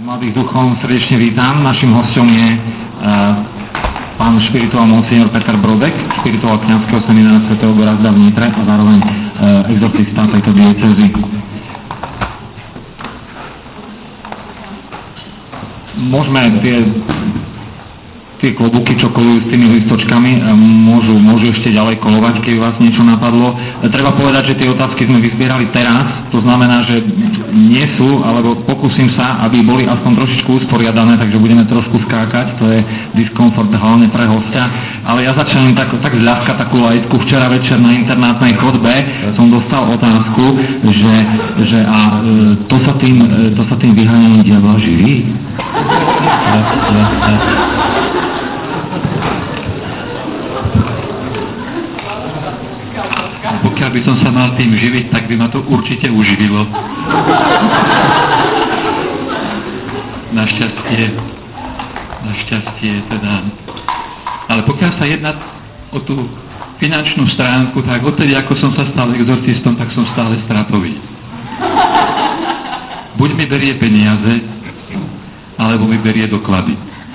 Mladých duchov srdečne vítam. Našim hosťom je pán špirituál monsignor Peter Brodek, špirituál kňazského seminára svätého Gorazda v Nitre a zároveň exorcista tejto diecézy. Môžeme tie klobúky, čo kolujú s tými listočkami, môžu ešte ďalej kolovať, keď vás niečo napadlo. Treba povedať, že tie otázky sme vyzbierali teraz, to znamená, že nie sú, alebo pokúsim sa, aby boli aspoň trošičku usporiadané, takže budeme trošku skákať, to je diskomfort hlavne pre hostia. Ale ja začnem tak zľahka takú lajtku. Včera večer na internátnej chodbe som dostal otázku, že to sa tým vyháňaním diabla živí? Pokiaľ by som sa mal tým živiť, tak by ma to určite uživilo. Našťastie teda. Ale pokiaľ sa jedná o tú finančnú stránku, tak odtedy, ako som sa stal exorcistom, tak som stále stratový. Buď mi berie peniaze, alebo mi berie doklady.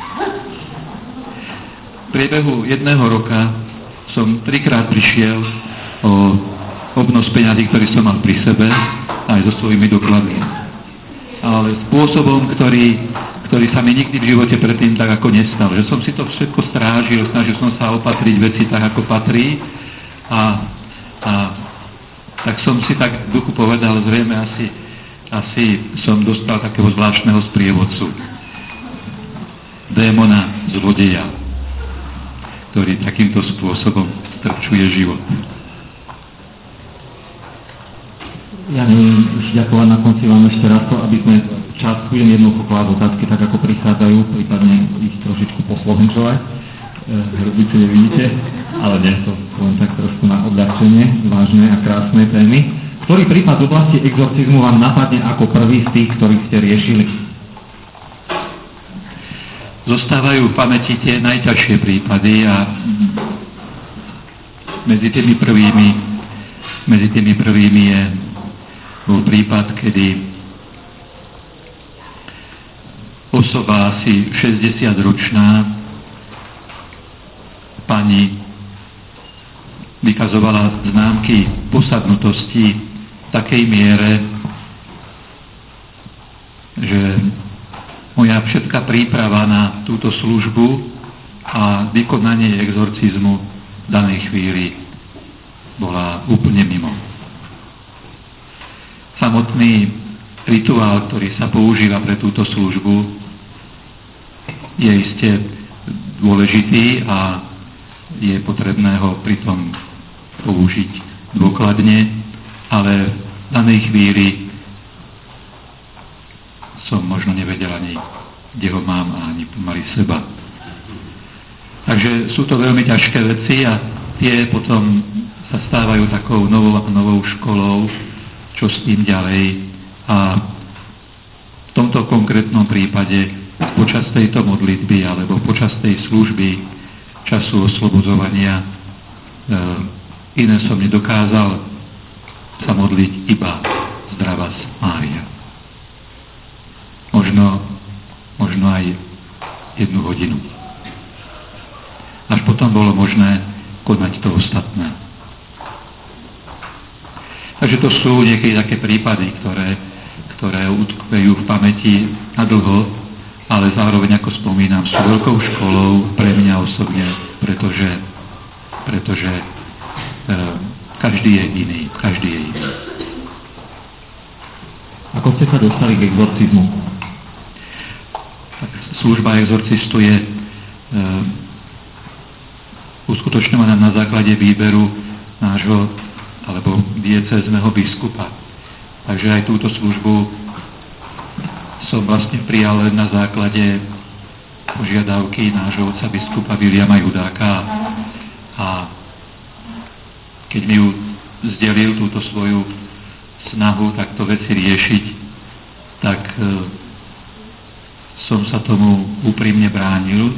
V priebehu 1 roka som 3-krát prišiel o obnos peňazí, ktorý som mal pri sebe, aj so svojimi dokladmi. Ale spôsobom, ktorý sa mi nikdy v živote predtým tak ako nestal. Že som si to všetko strážil, snažil som sa opatriť veci tak, ako patrí. A tak som si tak v duchu povedal, zrejme asi som dostal takého zvláštneho sprievodcu. Démona zlodeja, ktorý takýmto spôsobom strpčuje život. Ja neviem, už ďakovať na konci vám ešte raz to, aby sme čas budem jednoducho klásť otázky tak, ako prichádzajú, prípadne ich trošičku poslovenčovať. Hrubice nevidíte, ale nie, to len tak trošku na odľahčenie, vážne a krásne témy. Ktorý prípad v oblasti exorcizmu vám napadne ako prvý z tých, ktorých ste riešili? Zostávajú v pamäti tie najťažšie prípady a medzi tými prvými bol prípad, kedy osoba asi 60-ročná pani vykazovala známky posadnutosti v takej miere, že moja všetká príprava na túto službu a vykonanie exorcizmu v danej chvíli bola úplne mimo. Samotný rituál, ktorý sa používa pre túto službu, je iste dôležitý a je potrebné ho pritom použiť dôkladne, ale v danej chvíli som možno nevedel ani, kde ho mám, a ani pomaly seba. Takže sú to veľmi ťažké veci a tie potom sa stávajú takou novou školou, čo s tým ďalej. A v tomto konkrétnom prípade počas tejto modlitby alebo počas tej služby času oslobodzovania iné som nedokázal sa modliť iba Zdravás Mária. Možno aj 1 hodinu. Až potom bolo možné konať to ostatné. Takže to sú niekedy také prípady, ktoré utkvejú v pamäti na dlho, ale zároveň, ako spomínam, sú veľkou školou pre mňa osobne, pretože každý je iný. Ako ste sa dostali k exorcizmu? Služba exorcistu je uskutočňovaná na základe výberu nášho alebo diecézneho biskupa. Takže aj túto službu som vlastne prijal len na základe požiadavky nášho otca biskupa Viliama Judáka a keď mi ju zdelil túto svoju snahu takto veci riešiť, tak som sa tomu úprimne bránil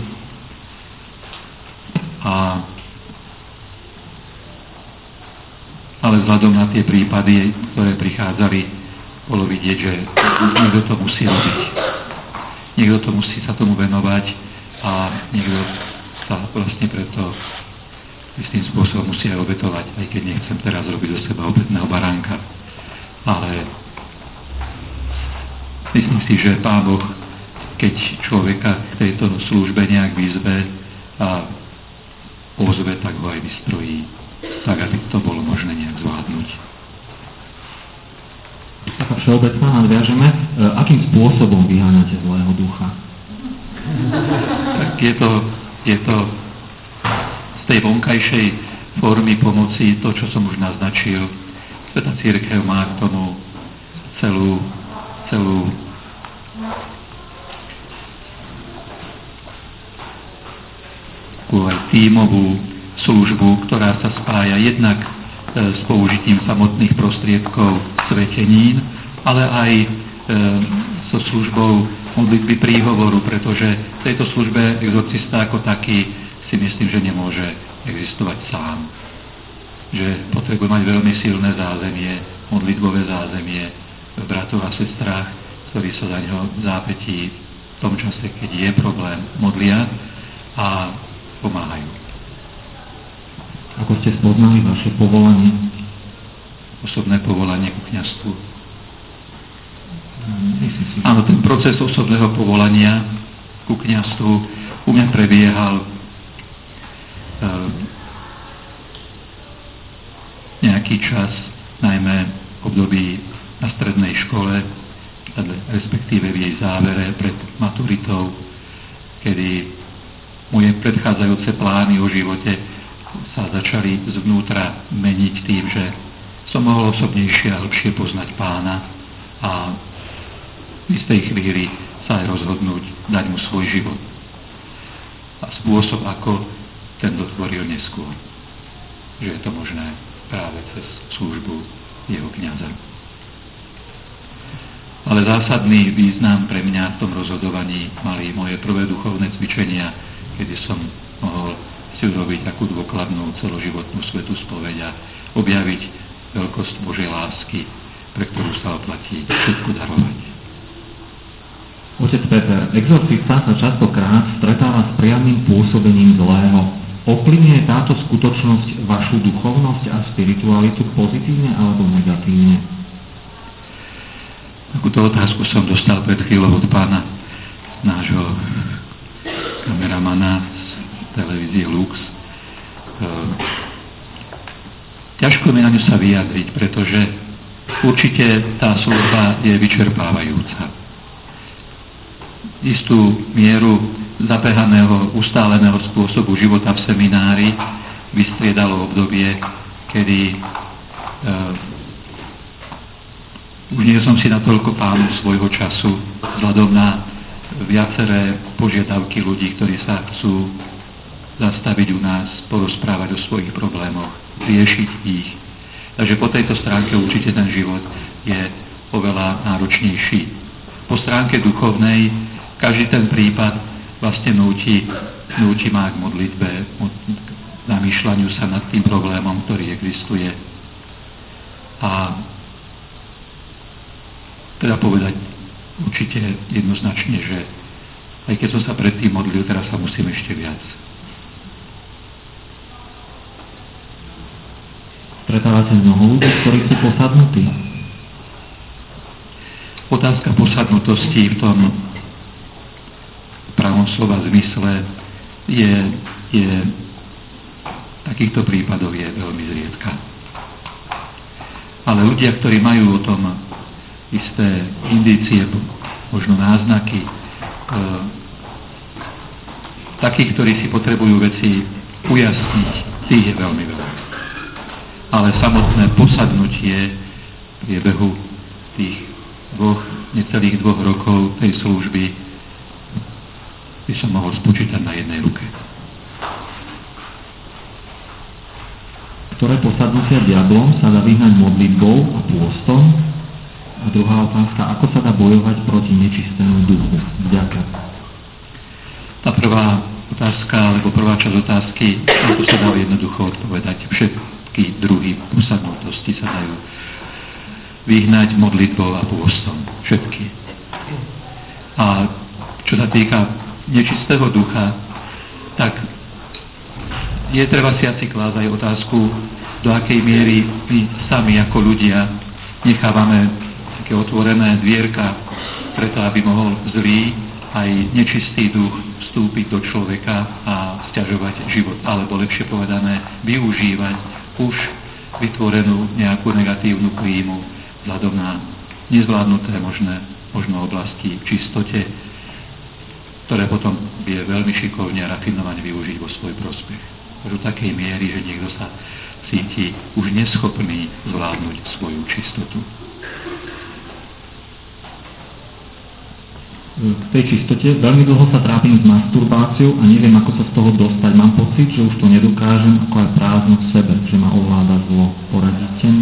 ale vzhľadom na tie prípady, ktoré prichádzali, bolo vidieť, že niekto to musí robiť. niekto to musí sa tomu venovať a niekto sa vlastne preto istým spôsobom musí aj obetovať, aj keď nechcem teraz robiť do seba obetného baránka. Ale myslím si, že Pán Boh, keď človeka k tejto službe nejak vyzve a pozve, tak ho aj vystrojí, tak aby to bolo možné nejak zvládnuť. Taká všeobecná nadviažeme. Akým spôsobom vyháňate zlého ducha? Tak je to z tej vonkajšej formy pomoci, to, čo som už naznačil. Svätá cirkev má k tomu celú aj tímovú službu, ktorá sa spája jednak s použitím samotných prostriedkov svetenín, ale aj so službou modlitby príhovoru, pretože v tejto službe exorcista ako taký si myslím, že nemôže existovať sám. Že potrebuje mať veľmi silné zázemie, modlitbové zázemie v bratoch a sestrách, ktorí sa za ňo v zápätí v tom čase, keď je problém, modlia a pomáhajú. Ako ste spoznali vaše povolanie? Osobné povolanie ku kňazstvu. Áno, ten proces osobného povolania ku kňazstvu u mňa prebiehal nejaký čas, najmä v období na strednej škole, respektíve v jej závere pred maturitou, kedy moje predchádzajúce plány o živote sa začali zvnútra meniť tým, že som mohol osobnejšie a lepšie poznať Pána a v istej chvíli sa aj rozhodnúť dať mu svoj život. A spôsob, ako ten dotvoril neskôr. Že je to možné práve cez službu jeho kňaza. Ale zásadný význam pre mňa v tom rozhodovaní mali moje prvé duchovné cvičenia, kedy som mohol si urobiť takú dôkladnú celoživotnú svätú spoveď a objaviť veľkosť Božej lásky, pre ktorú sa oplatí všetko darovať. Otec Peter, exorcista sa častokrát stretáva s priamym pôsobením zlého. Ovplyvňuje táto skutočnosť vašu duchovnosť a spiritualitu pozitívne alebo negatívne? Takúto otázku som dostal pred chvíľou od pána nášho kameramana z televízie Lux. Ťažko mi na ňu sa vyjadriť, pretože určite tá služba je vyčerpávajúca. Istú mieru zabehaného, ustáleného spôsobu života v seminári vystriedalo obdobie, kedy už nie som si natoľko pánu svojho času vzhľadom na viaceré požiadavky ľudí, ktorí sa chcú zastaviť u nás, porozprávať o svojich problémoch, riešiť ich. Takže po tejto stránke určite ten život je oveľa náročnejší. Po stránke duchovnej každý ten prípad vlastne núti ma k modlitbe, k zamýšľaniu sa nad tým problémom, ktorý existuje. A teda povedať určite jednoznačne, že aj keď som sa predtým modlil, teraz sa musím ešte viac. Stretávate mnoho ľudí, ktorí sú posadnutí? Otázka posadnutosti v tom pravom slova zmysle je takýchto prípadov je veľmi zriedka. Ale ľudia, ktorí majú o tom isté indície, možno náznaky, takých, ktorí si potrebujú veci ujasniť, tých je veľmi veľa. Ale samotné posadnutie v priebehu tých necelých 2 rokov tej služby by som mohol spočítať na jednej ruke. Ktoré posadnutia diablom sa dá vyhnať modlitbou a pôstom? A druhá otázka, ako sa dá bojovať proti nečistému duchu? Vďaka. Tá prvá otázka, alebo prvá časť otázky, ako sa dá jednoducho odpovedať. Všetky druhy posadnutosti sa dajú vyhnať modlitbou a pôstom. Všetky. A čo čo sa týka nečistého ducha, tak je treba si asi klásť aj otázku, do akej miery my sami ako ľudia nechávame také otvorené dvierka preto, aby mohol zlý aj nečistý duch vstúpiť do človeka a sťažovať život, alebo lepšie povedané, využívať už vytvorenú nejakú negatívnu klímu vzhľadom na nezvládnuté možno oblasti v čistote, ktoré potom vie veľmi šikovne a rafinovane využiť vo svoj prospech. Do takej miery, že niekto sa cíti už neschopný zvládnuť svoju čistotu. K tej čistote veľmi dlho sa trápim s masturbáciou a neviem, ako sa z toho dostať. Mám pocit, že už to nedokážem, ako aj prázdno v sebe, že ma ovláda zlo. Poradíte mi?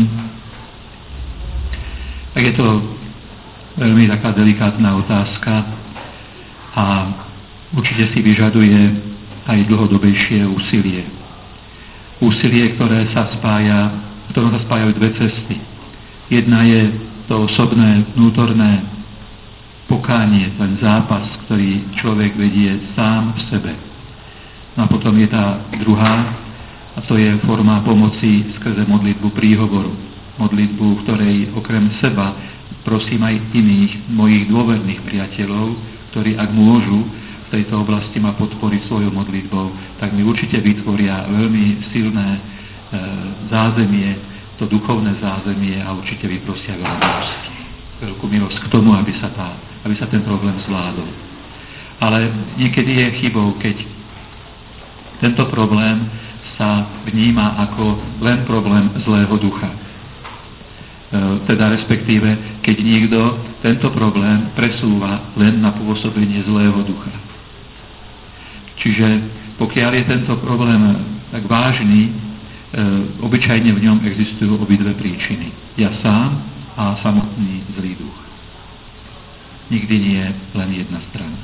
Tak je to veľmi taká delikátna otázka a určite si vyžaduje aj dlhodobejšie úsilie. Úsilie, v ktorom sa spájajú dve cesty. Jedna je to osobné, vnútorné pokánie, ten zápas, ktorý človek vedie sám v sebe. No a potom je tá druhá, a to je forma pomoci skrze modlitbu príhovoru. Modlitbu, v ktorej okrem seba prosím aj iných mojich dôverných priateľov, ktorí ak môžu v tejto oblasti ma podporiť svojou modlitbou, tak mi určite vytvoria veľmi silné zázemie, to duchovné zázemie a určite vyprosia veľkú milosť k tomu, aby sa ten problém zvládol. Ale niekedy je chybou, keď tento problém sa vníma ako len problém zlého ducha. Teda respektíve, keď niekto tento problém presúva len na pôsobenie zlého ducha. Čiže pokiaľ je tento problém tak vážny, obyčajne v ňom existujú obidve príčiny. Ja sám a samotný zlý duch. Nikdy nie len jedna strana.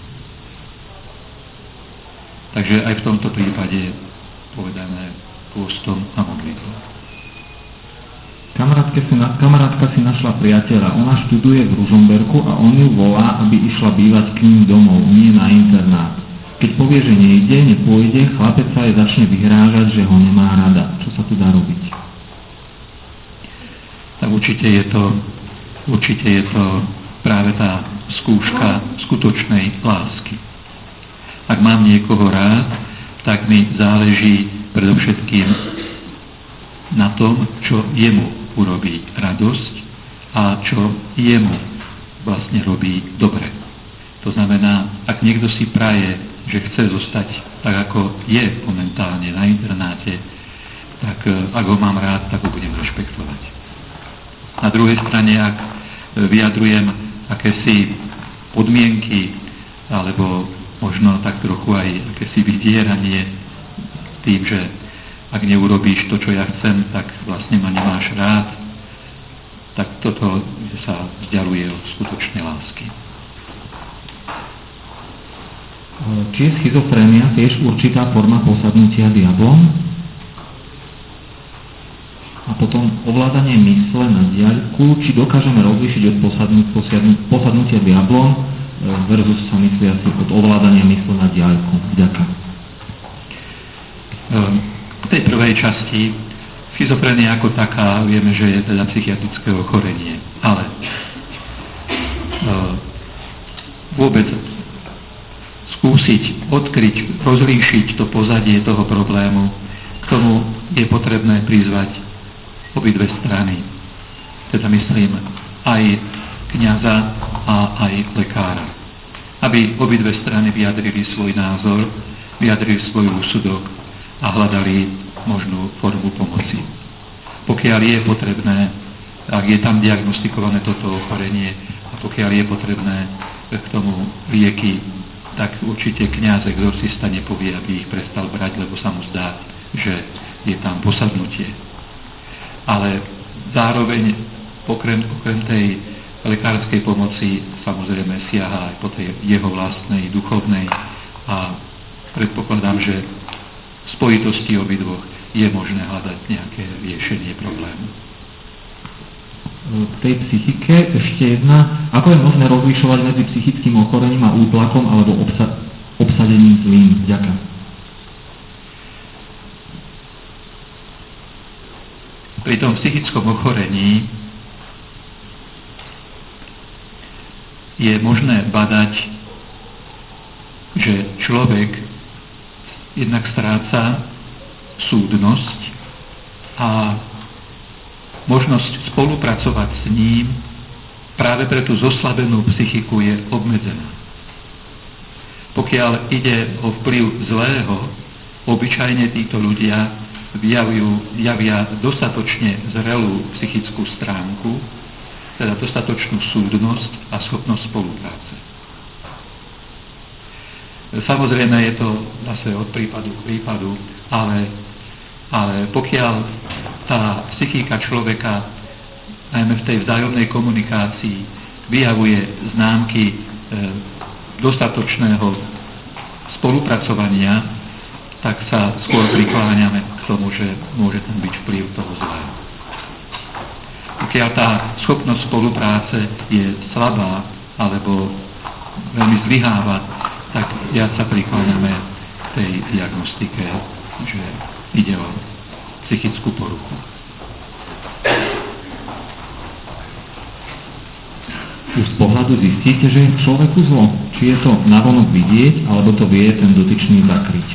Takže aj v tomto prípade povedané pôstom a modlitbou. Kamarátka si našla priateľa. Ona študuje v Ružomberku a on ju volá, aby išla bývať k ním domov, nie na internát. Keď povie, že nejde, nepôjde, chlapec sa jej začne vyhrážať, že ho nemá rada. Čo sa tu dá robiť? Tak určite je to práve tá skúška skutočnej lásky. Ak mám niekoho rád, tak mi záleží predovšetkým na tom, čo jemu urobí radosť a čo jemu vlastne robí dobre. To znamená, ak niekto si praje, že chce zostať tak, ako je momentálne na internáte, tak ak ho mám rád, tak ho budem rešpektovať. Na druhej strane, ak vyjadrujem akési podmienky, alebo možno tak trochu aj akési vydieranie tým, že ak neurobíš to, čo ja chcem, tak vlastne ma nemáš rád, tak toto sa vzdialuje od skutočnej lásky. Či je schizofrénia tiež určitá forma posadnutia diablom? A potom ovládanie mysle na diaľku, či dokážeme rozlíšiť od posadnutia diablom versus sa myslí asi od ovládania mysle na diaľku. Ďakujem. V tej prvej časti schizofrénia ako taká vieme, že je teda psychiatrické ochorenie, ale vôbec skúsiť odkryť, rozlíšiť to pozadie toho problému, k tomu je potrebné prizvať obidve strany. Teda myslím aj kňaza a aj lekára. Aby obidve strany vyjadrili svoj názor, vyjadrili svoj úsudok a hľadali možnú formu pomoci. Pokiaľ je potrebné, ak je tam diagnostikované toto ochorenie a pokiaľ je potrebné k tomu lieky, tak určite kňaz exorcista nepovie, aby ich prestal brať, lebo sa mu zdá, že je tam posadnutie. Ale zároveň okrem tej lekárskej pomoci samozrejme siaha aj po tej jeho vlastnej, duchovnej a predpokladám, že v spojitosti obidvoch je možné hľadať nejaké riešenie problému. K tej psychike ešte jedna. Ako je možné rozlišovať medzi psychickým ochorením a útlakom alebo obsadením zlým? Ďakujem. Pri tom psychickom ochorení je možné badať, že človek jednak stráca súdnosť a možnosť spolupracovať s ním práve pre tú zoslabenú psychiku je obmedzená. Pokiaľ ide o vplyv zlého, obyčajne títo ľudia javia dostatočne zrelú psychickú stránku, teda dostatočnú súdnosť a schopnosť spolupráce. Samozrejme je to zase od prípadu k prípadu, ale pokiaľ tá psychika človeka, najmä v tej vzájomnej komunikácii, vyjavuje známky dostatočného spolupracovania, tak sa skôr prikláňame k tomu, že môže tam byť vplyv toho zlého. Pokiaľ tá schopnosť spolupráce je slabá alebo veľmi zlyháva, tak viac sa prikláňame k tej diagnostike, že ide o psychickú poruchu. Už z pohľadu zistíte, že je v človeku zlo? Či je to navonok vidieť, alebo to vie ten dotyčný zakryť?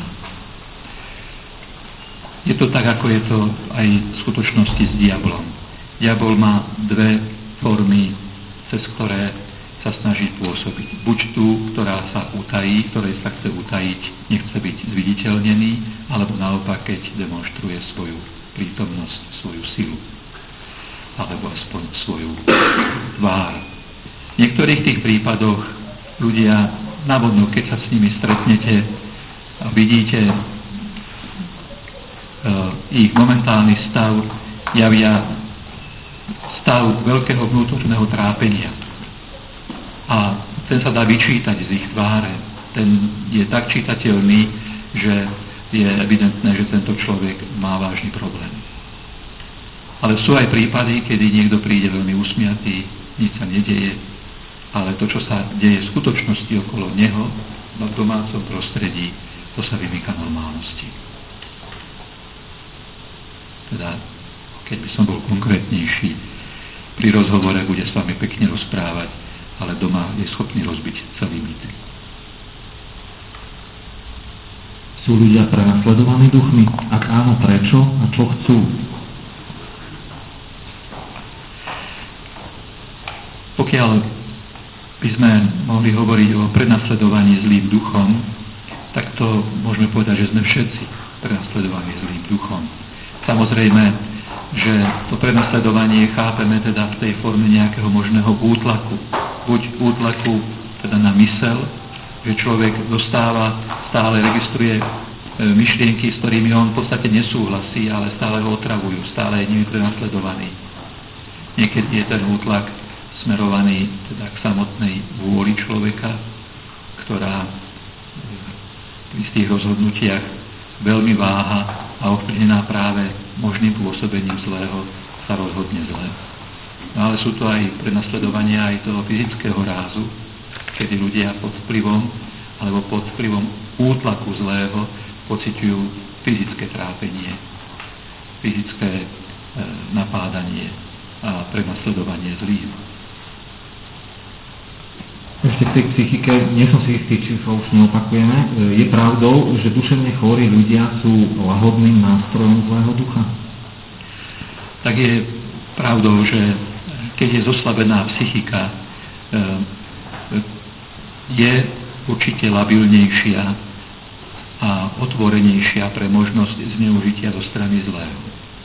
Je to tak, ako je to aj v skutočnosti s diablom. Diabol má dve formy, cez ktoré sa snaží pôsobiť. Buď tú, ktorá sa utají, ktorej sa chce utajiť, nechce byť zviditeľnený, alebo naopak, keď demonstruje svoju prítomnosť, svoju silu, alebo aspoň svoju tvár. V niektorých tých prípadoch ľudia navonok, keď sa s nimi stretnete a vidíte ich momentálny stav, javia stav veľkého vnútorného trápenia. A ten sa dá vyčítať z ich tváre. Ten je tak čitateľný, že je evidentné, že tento človek má vážny problém. Ale sú aj prípady, kedy niekto príde veľmi usmiatý, nič sa nedeje, ale to, čo sa deje v skutočnosti okolo neho, v domácom prostredí, to sa vymýka normálnosti. Teda, keď by som bol konkrétnejší, pri rozhovore bude s vami pekne rozprávať, ale doma je schopný rozbiť celý mýt. Sú ľudia prenasledovaní duchmi? Ak áno, prečo a čo chcú? Pokiaľ by sme mohli hovoriť o prenasledovaní zlým duchom, tak to môžeme povedať, že sme všetci prenasledovaní zlým duchom. Samozrejme, že to prenasledovanie chápeme teda v tej forme nejakého možného útlaku. Buď útlaku teda na myseľ, že človek dostáva, stále registruje myšlienky, s ktorými on v podstate nesúhlasí, ale stále ho otravujú, stále je nimi prenasledovaný. Niekedy je ten útlak smerovaný teda k samotnej vôli človeka, ktorá v istých rozhodnutiach veľmi váha a ovplyvnená práve možným pôsobením zlého sa rozhodne zle. No ale sú to aj prenasledovania aj toho fyzického rázu, kedy ľudia pod vplyvom alebo pod vplyvom útlaku zlého pociťujú fyzické trápenie, fyzické napádanie a prenasledovanie zlým. Ešte k tej psychike, nie som si istý, či sa už neopakujeme. Je pravdou, že duševne chorí ľudia sú lahodným nástrojom zlého ducha? Tak je pravdou, že keď je zoslabená psychika, je určite labilnejšia a otvorenejšia pre možnosť zneužitia zo strany zlého.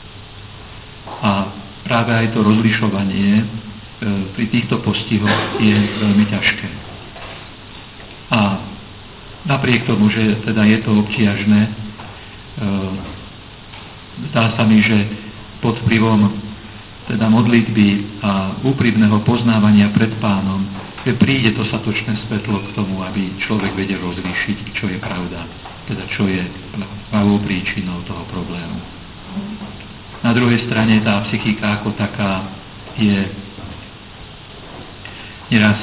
A práve aj to rozlišovanie pri týchto postihoch je veľmi ťažké. A napriek tomu, že teda je to obťažné, zdá sa mi, že pod vplyvom teda modlitby a úprimného poznávania pred Pánom, že príde dostatočné svetlo k tomu, aby človek vedel rozlíšiť, čo je pravda, teda čo je pravou príčinou toho problému. Na druhej strane tá psychika ako taká je neraz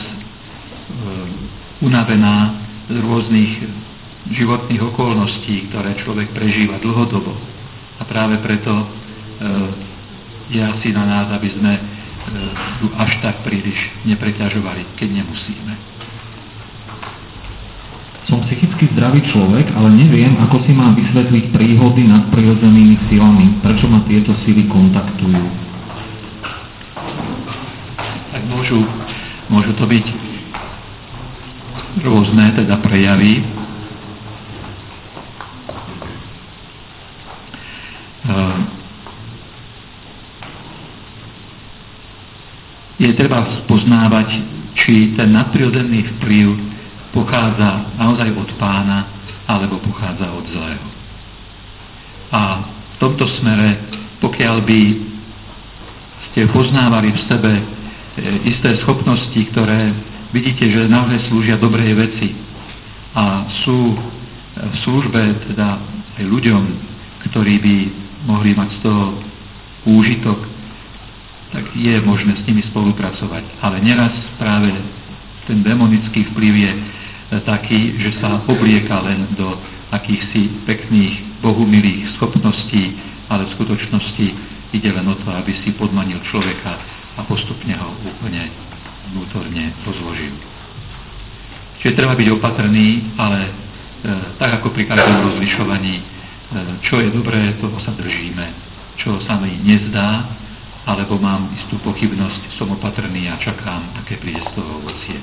unavená z rôznych životných okolností, ktoré človek prežíva dlhodobo. A práve preto je asi na nás, aby sme ju až tak príliš nepreťažovali, keď nemusíme. Som psychicky zdravý človek, ale neviem, ako si mám vysvetliť príhody nad prirodzenými silami. Prečo ma tieto sily kontaktujú? Tak môžu to byť rôzne teda prejavy. Je treba spoznávať, či ten nadprirodzený vplyv pochádza naozaj od Pána, alebo pochádza od zlého. A v tomto smere, pokiaľ by ste poznávali v sebe isté schopnosti, ktoré vidíte, že naozaj slúžia dobrej veci a sú v službe teda aj ľuďom, ktorí by mohli mať z toho úžitok, tak je možné s nimi spolupracovať. Ale neraz práve ten demonický vplyv je taký, že sa oblieka len do akýchsi pekných, bohumilých schopností, ale v skutočnosti ide len o to, aby si podmanil človeka a postupne ho úplne vnútorne rozložil. Čiže treba byť opatrný, ale tak ako pri každom rozlišovaní, čo je dobré, toho sa držíme. Čo sa mi nezdá, alebo mám istú pochybnosť, som opatrný a čakám, aké príde z toho ovocie.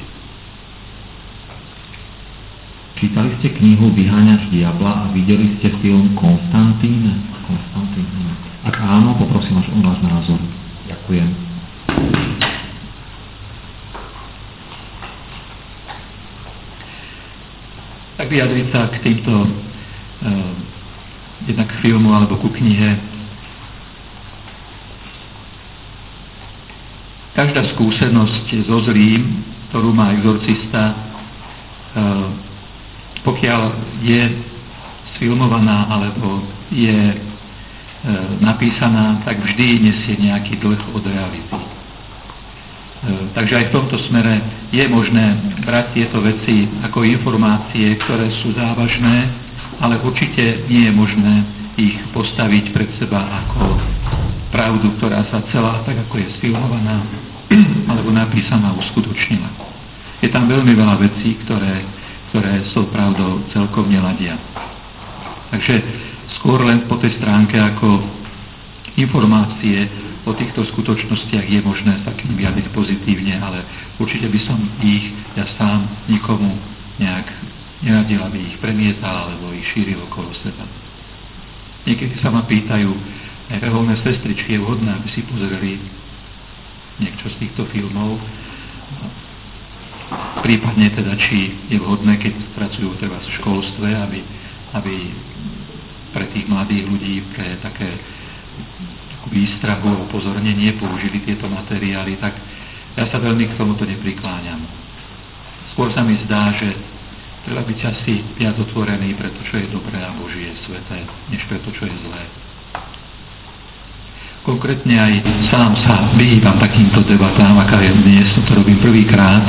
Čítali ste knihu Vyháňač diabla a videli ste film Konstantín? Ak áno, poprosím vás o váš názor. Ďakujem. Tak vyjadriť sa k týmto jednak k filmu alebo ku knihe. Každá skúsenosť so zlým, ktorú má exorcista, pokiaľ je sfilmovaná alebo je napísaná, tak vždy nesie nejaký dlh od reality. Takže aj v tomto smere je možné brať tieto veci ako informácie, ktoré sú závažné, ale určite nie je možné ich postaviť pred seba ako pravdu, ktorá sa celá, tak ako je sfilmovaná alebo napísaná, uskutočnila. Je tam veľmi veľa vecí, ktoré s tou pravdou celkom neladia. Takže skôr len po tej stránke ako informácie o týchto skutočnostiach je možné sa k nim vyjadriť pozitívne, ale určite by som ich ja sám nikomu nejak neradil, aby ich premietal alebo ich šíril okolo seba. Niekedy sa ma pýtajú, aj reholné sestričky je vhodné, aby si pozreli niekto z týchto filmov, prípadne teda, či je vhodné, keď pracujú treba v školstve, aby pre tých mladých ľudí pre také výstrahu a upozornenie použili tieto materiály, tak ja sa veľmi k tomuto neprikláňam. Skôr sa mi zdá, že treba byť asi viac otvorený pre to, čo je dobré a Božie sveté, než pre to, čo je zlé. Konkrétne aj sám sa vyhýbam takýmto debatám, aká je dnes, to robím prvýkrát.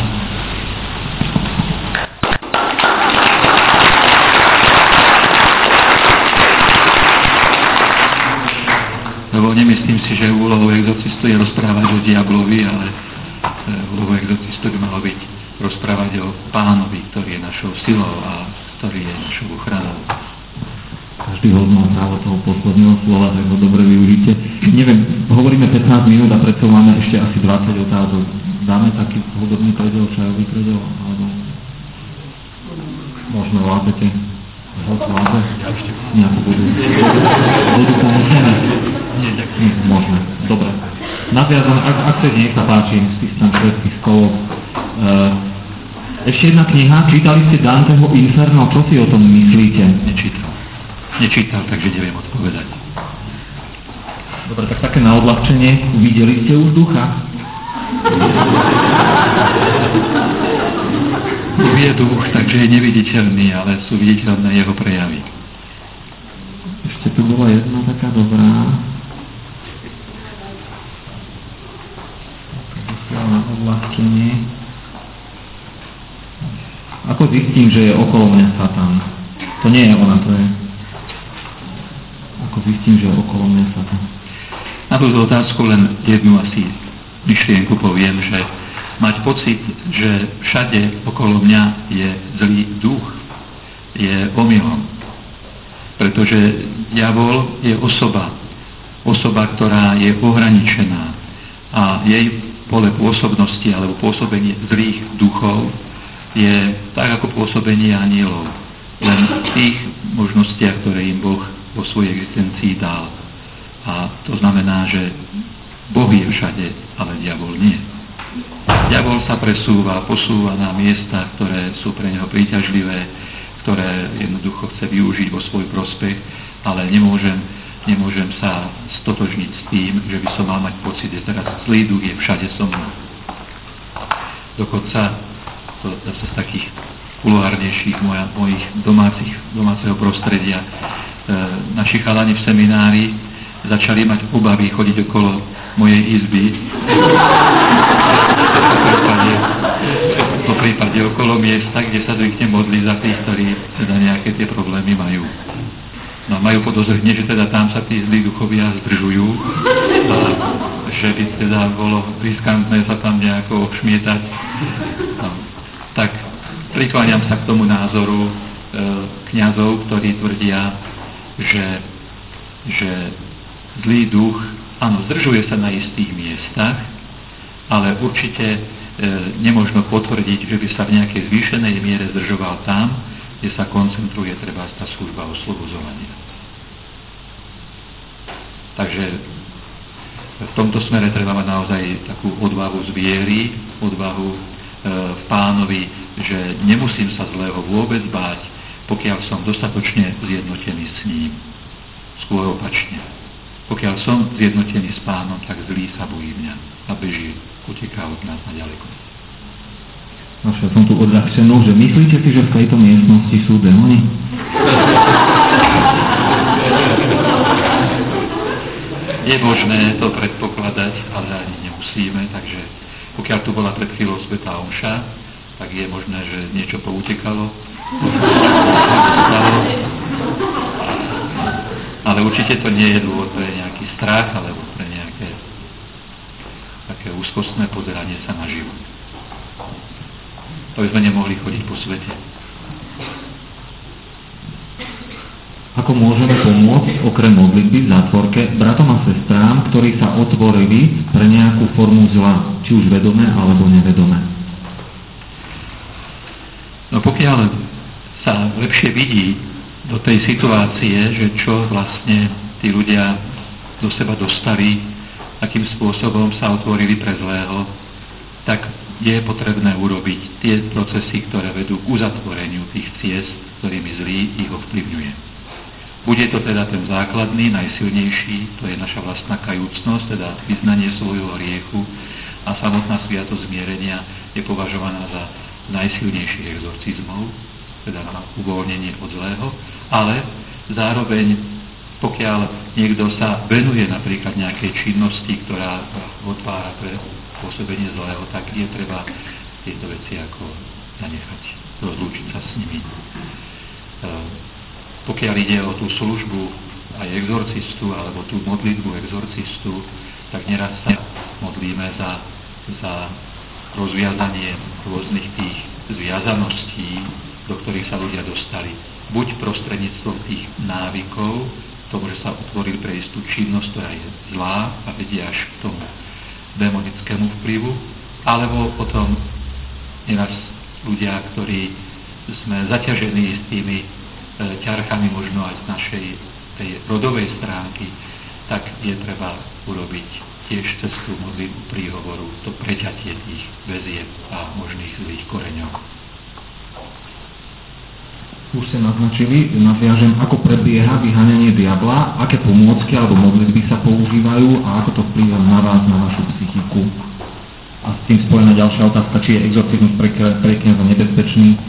Lebo nemyslím si, že úlohou exorcistu je rozprávať o diablovi, ale úlohou exorcistu by malo byť rozprávať o Pánovi, ktorý je našou silou a ktorý je našou ochranou. Každý hod má právo toho posledného slova, tak ho dobre využite. Neviem, hovoríme 15 minút a predsa máme ešte asi 20 otázok. Dáme taký hudobný predel, čajový predel, alebo možno vládzete? Vládze? Nejakú budú pomôžeme? Nie, ďakujem. Možno, dobre. Naviazané, ak chcete, nech sa páči, z tých tam všetkých stolov. Ešte jedna kniha, čítali ste Danteho Inferno, čo si o tom myslíte? Nečítal, takže neviem odpovedať. Dobre, tak také na odľahčenie. Videli ste už ducha? Je duch, takže je neviditeľný, ale sú viditeľné jeho prejavy. Ešte tu bola jedna taká dobrá. uľahčenie. Ako zistím, že je okolo mňa Satan? To nie je ona, to je... Ako zistím, že je okolo mňa Satan? Na túto otázku len jednu asi myšlienku poviem, že mať pocit, že všade okolo mňa je zlý duch, je omylom. Pretože diabol je osoba, ktorá je ohraničená a jej pole pôsobnosti alebo pôsobenie zlých duchov je tak ako pôsobenie anielov. Len v tých možnostiach, ktoré im Boh vo svojej existencii dal. A to znamená, že Boh je všade, ale diabol nie. Diabol sa posúva na miesta, ktoré sú pre neho príťažlivé, ktoré jednoducho chce využiť vo svoj prospech, ale nemôžem sa stotožniť s tým, že by som mal mať pocit, že teraz zlý duch je všade so mnou. Dokonca to zase z takých kulárnejších mojich domáceho prostredia naši chalani v seminári začali mať obavy chodiť okolo mojej izby. Po prípade okolo miesta, kde sa zvykne modliť za tých, ktorí teda nejaké tie problémy majú. No majú podozrenie, že teda tam sa tí zlí duchovia zdržujú a že by teda bolo riskantné sa tam nejako šmietať. No, tak prikláňam sa k tomu názoru kňazov, ktorí tvrdia, že zlý duch, áno, zdržuje sa na istých miestach, ale určite nemožno potvrdiť, že by sa v nejakej zvýšenej miere zdržoval tam, kde sa koncentruje treba tá služba oslobodzovania. Takže v tomto smere treba mať naozaj takú odvahu z viery, odvahu v Pánovi, že nemusím sa zlého vôbec báť, pokiaľ som dostatočne zjednotený s ním. Skôr opačne. Pokiaľ som zjednotený s Pánom, tak zlý sa bojí mňa a beží, uteká od nás na ďaleko. Našiel som tu odľahčenú, že myslíte si, že v tejto miestnosti sú démoni? Je možné to predpokladať, ale ani nemusíme, takže pokiaľ tu bola pred chvíľou svätá omša, tak je možné, že niečo poutekalo. Ale určite to nie je dôvod pre nejaký strach alebo pre nejaké také úzkostné pozeranie sa na život. To by sme nemohli chodiť po svete. Ako môžeme pomôcť okrem modlitby v zátvorke bratom a sestrám, ktorí sa otvorili pre nejakú formu zla, či už vedomé alebo nevedomé? No pokiaľ sa lepšie vidí do tej situácie, že čo vlastne tí ľudia do seba dostali, akým spôsobom sa otvorili pre zlého, tak je potrebné urobiť tie procesy, ktoré vedú k uzatvoreniu tých ciest, ktorými zlý ich ovplyvňuje. Bude to teda ten základný, najsilnejší, to je naša vlastná kajúcnosť, teda vyznanie svojho hriechu, a samotná sviatosť zmierenia je považovaná za najsilnejších exorcizmov, teda na uvoľnenie od zlého, ale zároveň, pokiaľ niekto sa venuje napríklad nejakej činnosti, ktorá otvára pre pôsobenie zlého, tak je treba tieto veci ako zanechať, rozlúčiť sa s nimi. Pokiaľ ide o tú službu aj exorcistu, alebo tú modlitbu exorcistu, tak neraz sa modlíme za rozviazanie rôznych tých zviazaností, do ktorých sa ľudia dostali. Buď prostredníctvom tých návykov, tomu, že sa otvorili pre istú činnosť, ktorá je zlá a vedie až k tomu démonickému vplyvu, alebo potom neraz ľudia, ktorí sme zaťažení s tými ťarchami možno aj z našej tej rodovej stránky, tak je treba urobiť tiež cestu modlitbu príhovoru, to preťatie tých väzieb a možných zlých koreňov. Už ste naznačili, nadviažem, ako prebieha vyháňanie diabla, aké pomôcky alebo modlitby sa používajú a ako to vplyvá na vás, na vašu psychiku. A s tým spojená ďalšia otázka, či je exorcizmus pre kňaza nebezpečný.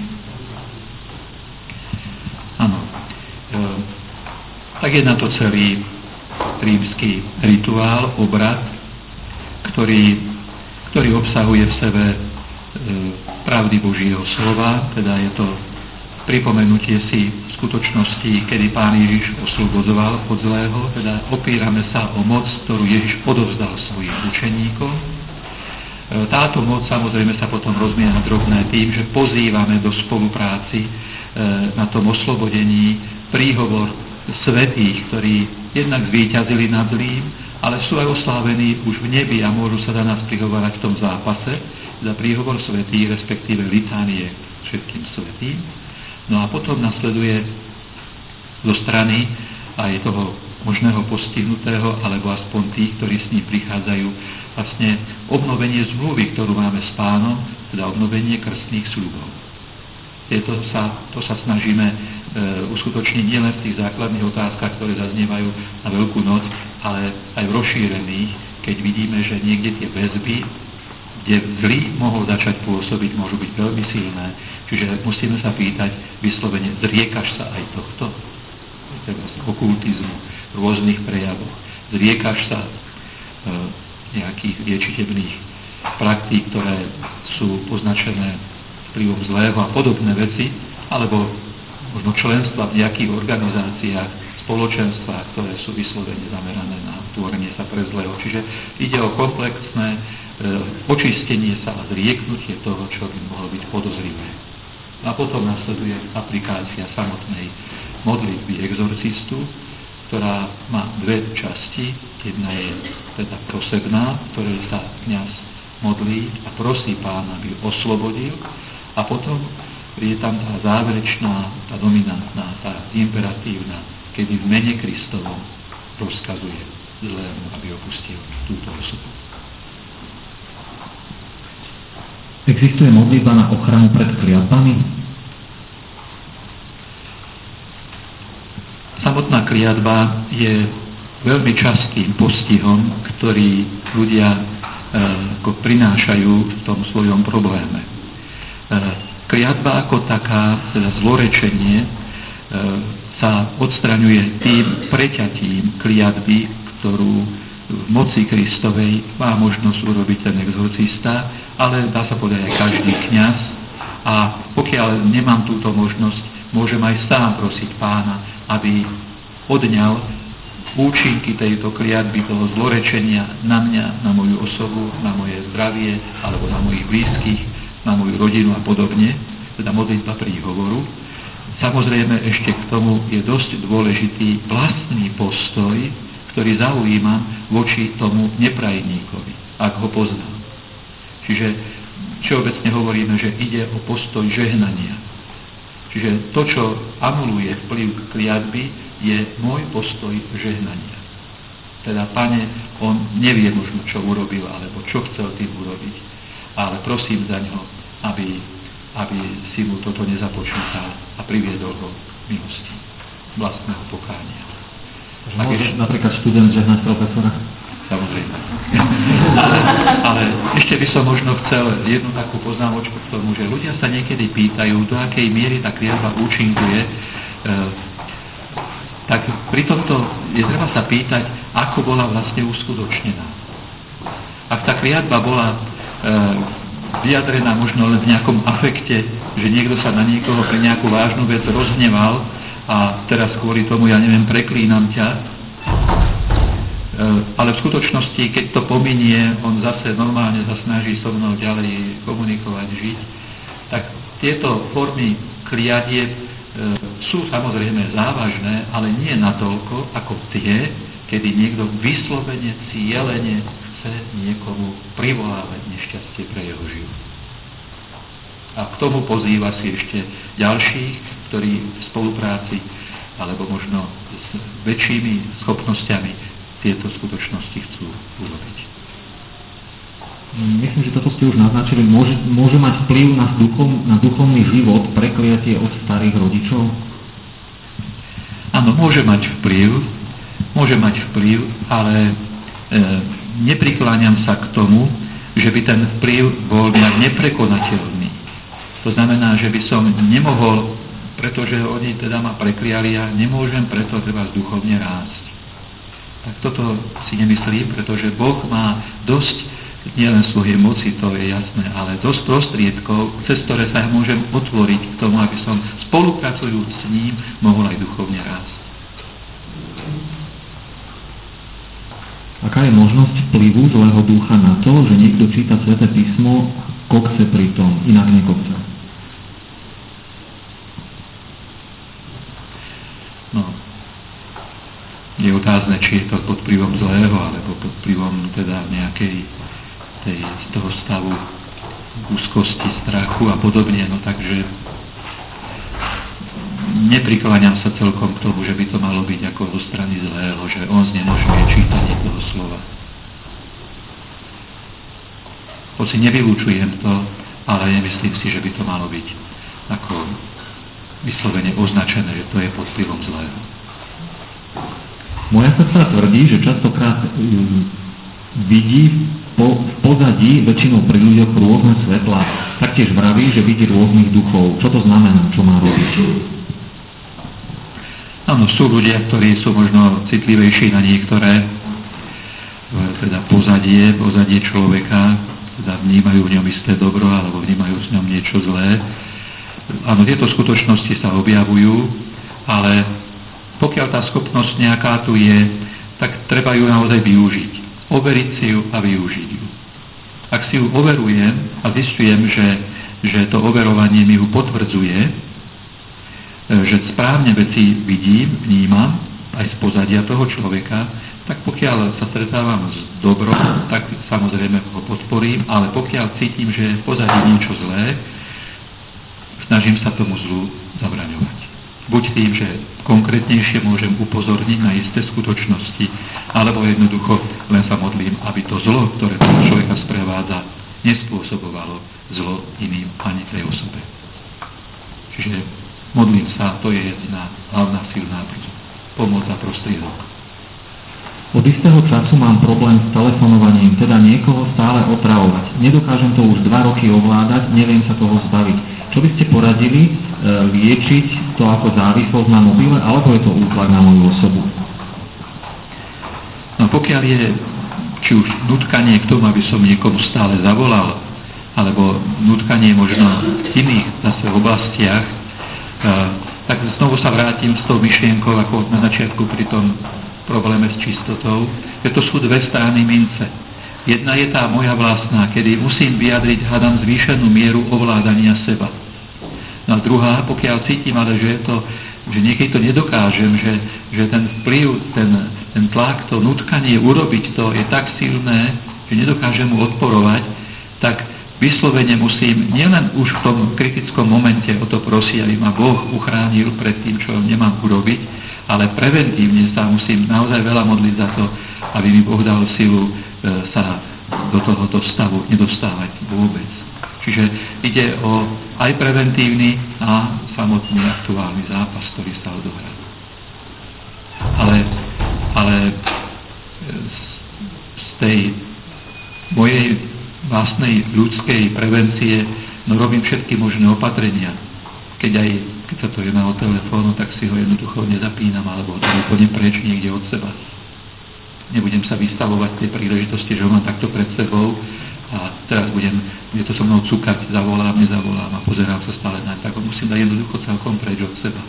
Áno. Tak je na to celý rímsky rituál, obrad, ktorý obsahuje v sebe pravdy Božieho slova, teda je to pripomenutie si skutočnosti, kedy Pán Ježiš oslobodzoval od zlého, teda opírame sa o moc, ktorú Ježiš odovzdal svojim učeníkom. Táto moc samozrejme sa potom rozmienia na drobné tým, že pozývame do spolupráci na tom oslobodení príhovor svätých, ktorí jednak zvíťazili nad zlým, ale sú aj oslávení už v nebi a môžu sa za nás prihovárať v tom zápase, za príhovor svätých, respektíve litánie všetkým svätým. No a potom nasleduje zo strany aj toho možného postihnutého, alebo aspoň tých, ktorí s ním prichádzajú, vlastne obnovenie zmluvy, ktorú máme s Pánom, teda obnovenie krstných sľubov. To sa snažíme uskutočniť nielen v tých základných otázkach, ktoré zaznievajú na Veľkú noc, ale aj v rozšírených, keď vidíme, že niekde tie väzby, kde zlý mohol začať pôsobiť, môžu byť veľmi silné. Čiže musíme sa pýtať vyslovene, zriekaš sa aj tohto? Teda z okultizmu, rôznych prejavov. Zriekaš sa nejakých liečiteľných praktík, ktoré sú označené vplyvom zlého a podobné veci, alebo možno členstva v nejakých organizáciách, spoločenstvách, ktoré sú vyslovene zamerané na tvorenie sa pre zlého. Čiže ide o komplexné očistenie sa a zrieknutie toho, čo by mohlo byť podozrivé. A potom nasleduje aplikácia samotnej modlitby exorcistu, ktorá má dve časti. Jedna je teda prosebná, ktorej sa kňaz modlí a prosí Pána, aby oslobodil. A potom je tam tá záverečná, tá dominantná, tá imperatívna, kedy v mene Kristovom rozkazuje zlému, aby opustil túto osobu. Existuje modlitba na ochranu pred kliatbami? Samotná kliatba je veľmi častým postihom, ktorý ľudia prinášajú v tom svojom probléme. Kliatba ako taká, teda zlorečenie, sa odstraňuje tým preťatím kliatby, ktorú v moci Kristovej má možnosť urobiť ten exorcista, ale dá sa povedať aj každý kňaz. A pokiaľ nemám túto možnosť, môžem aj sám prosiť Pána, aby odňal účinky tejto kliatby, toho zlorečenia na mňa, na moju osobu, na moje zdravie, alebo na mojich blízkych, na moju rodinu a podobne, teda modlitba príhovoru. Samozrejme, ešte k tomu je dosť dôležitý vlastný postoj, ktorý zaujímam voči tomu neprajníkovi, ak ho poznám. Čiže všeobecne hovoríme, že ide o postoj žehnania. Čiže to, čo anuluje vplyv kliatby, je môj postoj žehnania. Teda, Pane, on nevie možno, čo urobil, alebo čo chcel tým urobiť, ale prosím za ňo, aby si mu toto nezapočítal a priviedol ho milosti vlastného pokánia. Môže napríklad študent žehnať profesora? Samozrejme. Ale ešte by som možno chcel jednu takú poznámočku k tomu, že ľudia sa niekedy pýtajú, do akej miery tá kliatba účinkuje. Tak pri tomto je treba sa pýtať, ako bola vlastne uskutočnená. Ak tá kliatba bola vyjadrená možno len v nejakom afekte, že niekto sa na niekoho pre nejakú vážnu vec rozhneval a teraz kvôli tomu, ja neviem, preklínam ťa, ale v skutočnosti, keď to pominie, on zase normálne sa snaží so mnou ďalej komunikovať, žiť, tak tieto formy kliatieb sú samozrejme závažné, ale nie natoľko ako tie, kedy niekto vyslovene, cielene chce niekomu privolávať nešťastie pre jeho život. A k tomu pozýva si ešte ďalších, ktorí v spolupráci alebo možno s väčšími schopnosťami tieto skutočnosti chcú urobiť. Myslím, že toto ste už naznačili. Môže mať vplyv na duchovný život prekliatie od starých rodičov? Áno, môže mať vplyv, ale neprikláňam sa k tomu, že by ten vplyv bol nejak neprekonateľný. To znamená, že by som nemohol, pretože oni teda ma prekliali a nemôžem preto treba duchovne rásť. Tak toto si nemyslím, pretože Boh má dosť nielen svojej moci, to je jasné, ale dosť prostriedkov, cez ktoré sa ja môžem otvoriť k tomu, aby som spolupracujúc s ním mohol aj duchovne rásť. Aká je možnosť vplyvu zlého ducha na to, že niekto číta Sväté písmo, kokce pritom, inak nekokce? No, je otázne, či je to pod vplyvom zlého, alebo pod vplyvom teda nejakej z toho stavu úzkosti, strachu a podobne, no takže neprikláňam sa celkom k tomu, že by to malo byť ako zo strany zlého, že on znemožňuje čítanie toho slova. Hoci nevylúčujem to, ale nemyslím si, že by to malo byť ako vyslovene označené, že to je pod vplyvom zlého. Moja sestra tvrdí, že častokrát vidí v pozadí väčšinou pri ľuďoch rôzne svetlá. Taktiež vraví, že vidí rôznych duchov. Čo to znamená? Čo má robiť? Áno, sú ľudia, ktorí sú možno citlivejší na niektoré teda pozadie človeka, teda vnímajú v ňom isté dobro, alebo vnímajú v ňom niečo zlé. Áno, tieto skutočnosti sa objavujú, ale pokiaľ tá schopnosť nejaká tu je, tak treba ju naozaj využiť. Overiť si ju a využiť ju. Ak si ju overujem a zistujem, že to overovanie mi ju potvrdzuje, že správne veci vidím, vnímam, aj z pozadia toho človeka, tak pokiaľ sa stretávam s dobrom, tak samozrejme ho podporím, ale pokiaľ cítim, že je v pozadí niečo zlé, snažím sa tomu zlu zabraňovať. Buď tým, že konkrétnejšie môžem upozorniť na isté skutočnosti, alebo jednoducho len sa modlím, aby to zlo, ktoré toho človeka sprevádza, nespôsobovalo zlo iným ani tej osobe. Čiže modlím sa, to je jediná hlavná silná pomoc a prostriedok. Od istého času mám problém s telefonovaním, teda niekoho stále otravovať. Nedokážem to už 2 roky ovládať, neviem sa toho zbaviť. Čo by ste poradili liečiť to ako závislosť na mobile, alebo je to útlak na moju osobu? No pokiaľ je či už nutkanie k tomu, aby som niekomu stále zavolal, alebo nutkanie možno v iných zase oblastiach, tak znovu sa vrátim s tou myšlienkou, ako na začiatku pri tom probléme s čistotou, že to sú dve strany mince. Jedna je tá moja vlastná, kedy musím vyjadriť, hádam, zvýšenú mieru ovládania seba. No a druhá, pokiaľ cítim, ale že niekedy to nedokážem, že ten vplyv, ten tlak, to nutkanie urobiť to je tak silné, že nedokážem mu odporovať, tak vyslovene musím nielen už v tom kritickom momente o to prosiť, aby ma Boh uchránil pred tým, čo nemám urobiť, ale preventívne sa musím naozaj veľa modliť za to, aby mi Boh dal silu sa do tohoto stavu nedostávať vôbec. Čiže ide o aj preventívny a samotný aktuálny zápas, ktorý sa odohrá. Ale z tej mojej vlastnej ľudskej prevencie robím všetky možné opatrenia. Keď sa to jedná o telefónu, tak si ho jednoducho nezapínam alebo ho úplne preč niekde od seba. Nebudem sa vystavovať tej príležitosti, že ho mám takto pred sebou a teraz bude to so mnou cúkať, zavolám, nezavolám a pozerám sa stále na tak ho musím dať jednoducho celkom preč od seba.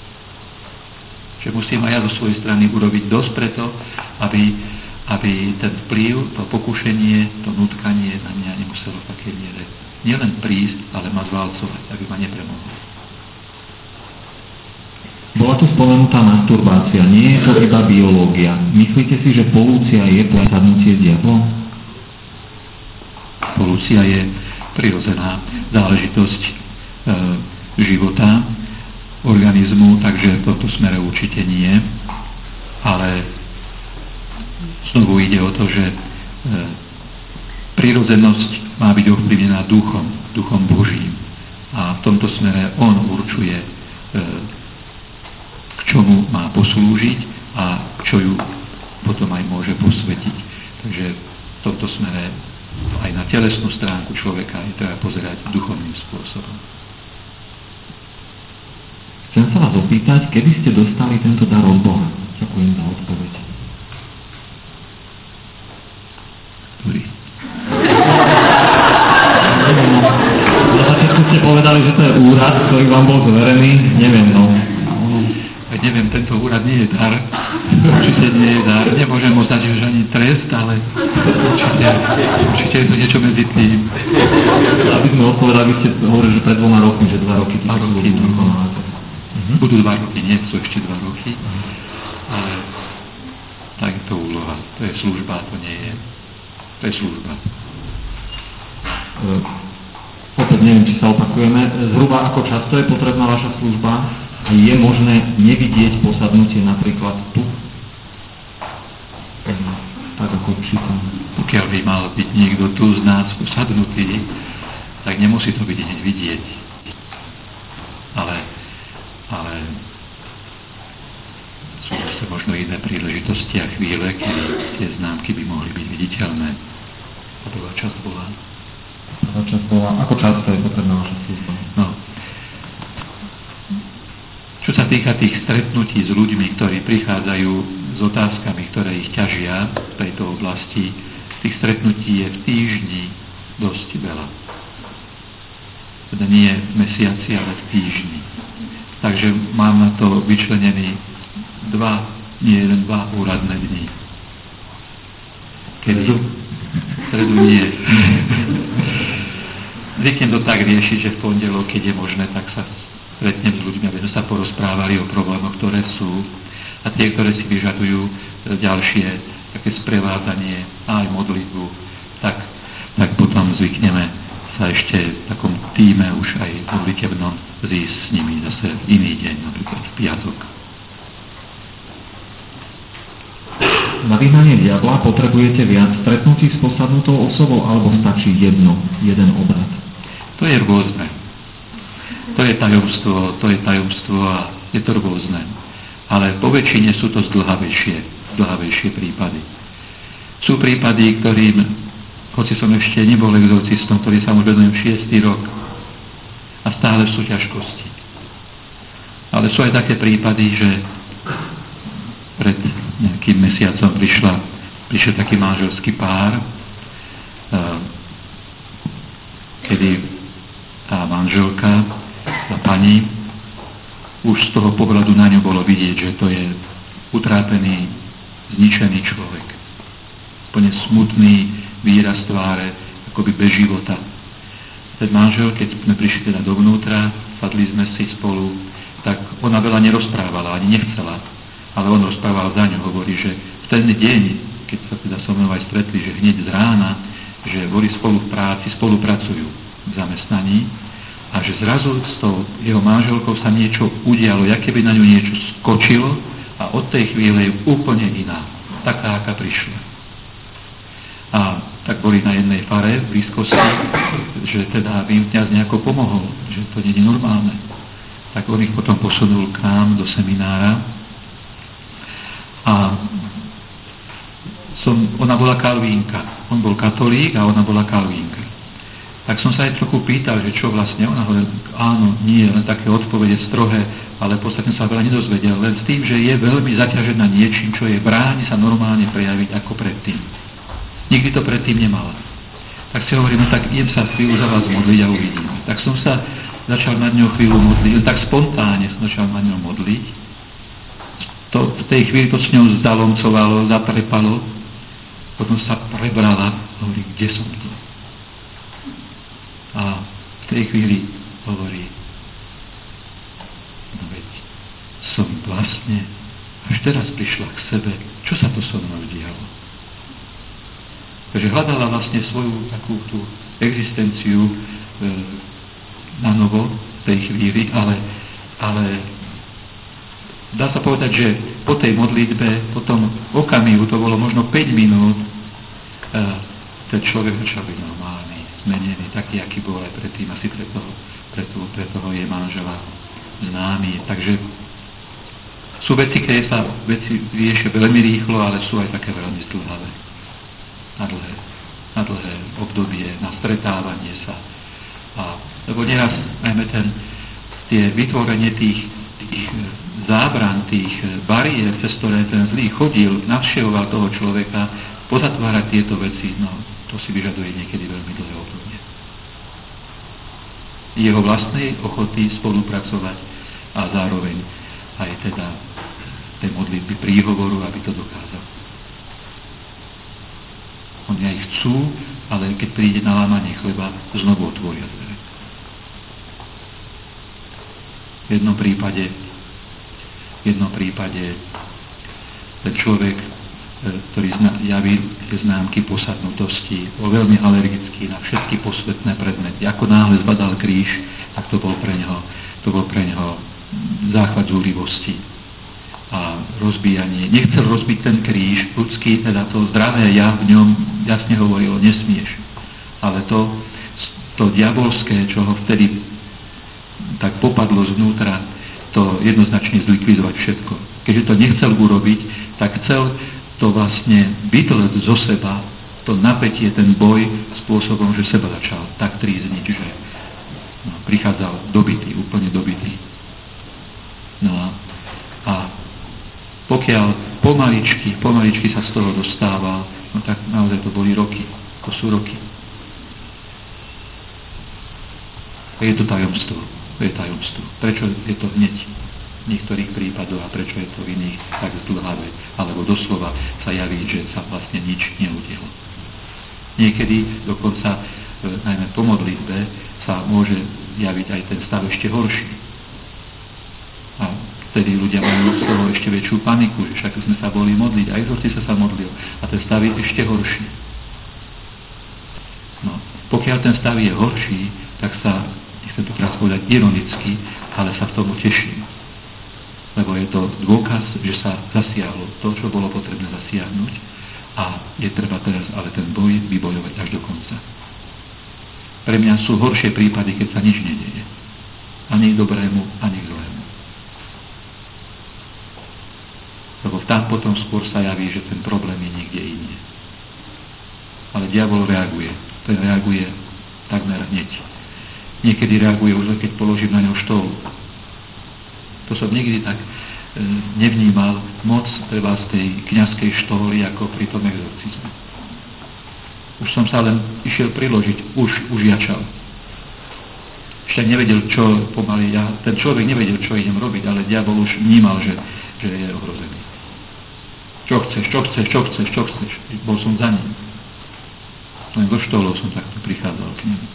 Že musím aj ja zo svojej strany urobiť dosť preto, aby ten vplyv, to pokušenie, to nutkanie na mňa nemuselo v takej miere nielen prísť, ale ma zvalcovať, aby ma nepremohlo. Bola tu spomenutá masturbácia. Nie je to iba biológia. Myslíte si, že polúcia je presadnutie s diablom? Polúcia je prirodzená záležitosť života, organizmu, takže v tomto smere určite nie. Ale znovu ide o to, že prirodzenosť má byť ovplyvnená duchom Božím. A v tomto smere on určuje, k čomu má poslúžiť a čo ju potom aj môže posvetiť. Takže v tomto smere aj na telesnú stránku človeka je treba pozerať duchovným spôsobom. Chcem sa vás opýtať, kedy ste dostali tento dar od Boha? Ďakujem za odpoveď. Dobrý. ktorý vám bol zverený, neviem, no. Tak neviem, tento úrad nie je dar, určite nie je dar, nemôžem mu dať už ani trest, ale určite je to niečo medzi tým. Aby sme odpovedali, ste hovorili, že pred 2 rokmi, že 2 roky. 2 roky, no. Budú 2 roky, nie sú ešte 2 roky, ale tak je to úloha, to je služba, to nie je, to je služba. Opäť neviem, či sa opakujeme, zhruba ako často je potrebná vaša služba? A je možné nevidieť posadnutie napríklad tu? Tak ako čítam. Pokiaľ by mal byť niekto tu z nás posadnutý, tak nemusí to byť hneď vidieť. Ale sú zase možno iné príležitosti a chvíle, kedy tie známky by mohli byť viditeľné. A prvá časť bola? Ako často je potrebná vaša služba? No. Čo sa týka tých stretnutí s ľuďmi, ktorí prichádzajú s otázkami, ktoré ich ťažia v tejto oblasti, tých stretnutí je v týždni dosť veľa. Teda nie v mesiaci, ale v týždni. Takže mám na to vyčlenený 2 úradné dni. Kedy? V stredu nie. Zvyknem to tak riešiť, že v pondelok, keď je možné, tak sa stretnem s ľuďmi, aby sme sa porozprávali o problémoch, ktoré sú, a tie, ktoré si vyžadujú ďalšie také sprevádzanie a aj modlitbu, tak potom zvykneme sa ešte v takom tíme už aj modlitebnom zísť s nimi zase iný deň, napríklad v piatok. Na vyhnanie diabla potrebujete viac stretnutí s posadnutou osobou, alebo stačí jeden obrad? To je rôzne. To je tajomstvo a je to rôzne. Ale po väčšine sú to zdĺhavejšie prípady. Sú prípady, ktorým, hoci som ešte nebol exorcistom, ktorý sa už venujem 6. rok a stále sú ťažkosti. Ale sú aj také prípady, že pred nejakým mesiacom prišiel taký manželský pár, kedy tá manželka, tá pani, už z toho pohľadu na ňu bolo vidieť, že to je utrápený, zničený človek. Úplne smutný výraz tváre, akoby bez života. Ten manžel, keď sme prišli teda dovnútra, sadli sme si spolu, tak ona veľa nerozprávala, ani nechcela. Ale on rozprával za ňu, hovorí, že v ten deň, keď sa teda so mnou aj stretli, že hneď z rána, že boli spolu v práci, spolupracujú v zamestnaní, a že zrazu s tou jeho manželkou sa niečo udialo, aké by na ňu niečo skočilo, a od tej chvíle je úplne iná, taká, aká prišla. A tak boli na jednej fare v blízkosti, že teda by im kňaz nejako pomohol, že to nie je normálne. Tak on ich potom posunul k nám do seminára a ona bola kalvínka. On bol katolík a ona bola kalvínka. Tak som sa aj trochu pýtal, že čo vlastne, ona hovorila, áno, nie, len také odpovede strohé, ale v podstate sa veľa nedozvedel, len s tým, že je veľmi zaťažená niečím, čo jej bráni sa normálne prejaviť ako predtým. Nikdy to predtým nemala. Tak si hovorím, no tak idem sa chvíľu za vás modliť a uvidím. Tak som sa začal nad ňou chvíľu modliť, tak spontánne som začal nad ňou modliť. V tej chvíli to s ňou zdalomcovalo, zaprepalo, potom sa prebrala, hovorí, kde som to? A v tej chvíli hovorí, no veď som vlastne až teraz prišla k sebe, čo sa to so mnou dialo. Takže hľadala vlastne svoju takú tú existenciu na novo v tej chvíli, ale dá sa povedať, že po tej modlitbe, po tom okamihu, to bolo možno 5 minút, ten človek začal byť normálny, zmenený, taký, aký bol aj predtým, asi pre toho jej manžela známy. Takže sú veci, keď sa veci riešia veľmi rýchlo, ale sú aj také veľmi zdĺhavé. Na dlhé obdobie, na stretávanie sa. Lebo nieraz najmä tie vytvorenie tých zábran, tých bariér, cez ktoré ten zlý chodil, navštevoval toho človeka, pozatvárať tieto veci, no to si vyžaduje niekedy veľmi dlhé obdobie. jeho vlastnej ochoty spolupracovať a zároveň aj teda tej modlitby príhovoru, aby to dokázal. Oni aj chcú, ale keď príde na lámanie chleba, znovu otvoria dvere. V jednom prípade ten človek, ktorý javí tie známky posadnutosti, bol veľmi alergický na všetky posvetné predmety. Ako náhle zbadal kríž, tak to bol pre neho záchvat zúrivosti a rozbíjanie. Nechcel rozbiť ten kríž, ľudský, teda to zdravé ja v ňom jasne hovorilo, nesmieš. Ale to diabolské, čo ho vtedy tak popadlo znútra, to jednoznačne zlikvidovať všetko. Keďže to nechcel urobiť, tak chcel to vlastne vytleť zo seba, to napätie, ten boj spôsobom, že seba začal tak trízniť, že prichádzal dobitý, úplne dobitý. No a pokiaľ pomaličky sa z toho dostával, no tak naozaj to boli roky. To sú roky. Je to tajomstvo. Prečo je to hneď v niektorých prípadoch a prečo je to v iných tak zdĺhavé, alebo doslova sa javí, že sa vlastne nič neudialo. Niekedy dokonca, najmä po modlitbe, sa môže javiť aj ten stav ešte horší. A vtedy ľudia majú z toho ešte väčšiu paniku, že však sme sa boli modliť, aj exorcista sa modlil a ten stav je ešte horší. No, pokiaľ ten stav je horší, tak sa, nechcem to teraz povedať ironicky, ale sa v tomu teším. Lebo je to dôkaz, že sa zasiahlo to, čo bolo potrebné zasiahnuť a je treba teraz ale ten boj vybojovať až do konca. Pre mňa sú horšie prípady, keď sa nič nedieje. Ani k dobrému, ani k zlému. Lebo tam potom skôr sa javí, že ten problém je niekde inde. Ale diabol reaguje. Ten reaguje takmer hneď. Niekedy reaguje už len keď položím na ňo štol. To som nikdy tak nevnímal moc treba z tej kňazskej štoly ako pri tom exorcizme. Už som sa len išiel priložiť, už jačal. Ešte nevedel, čo pomaly ten človek nevedel, čo idem robiť, ale diabol už vnímal, že je ohrozený. Čo chceš? Bol som za ním. Len do štolov som takto prichádzal k nemu.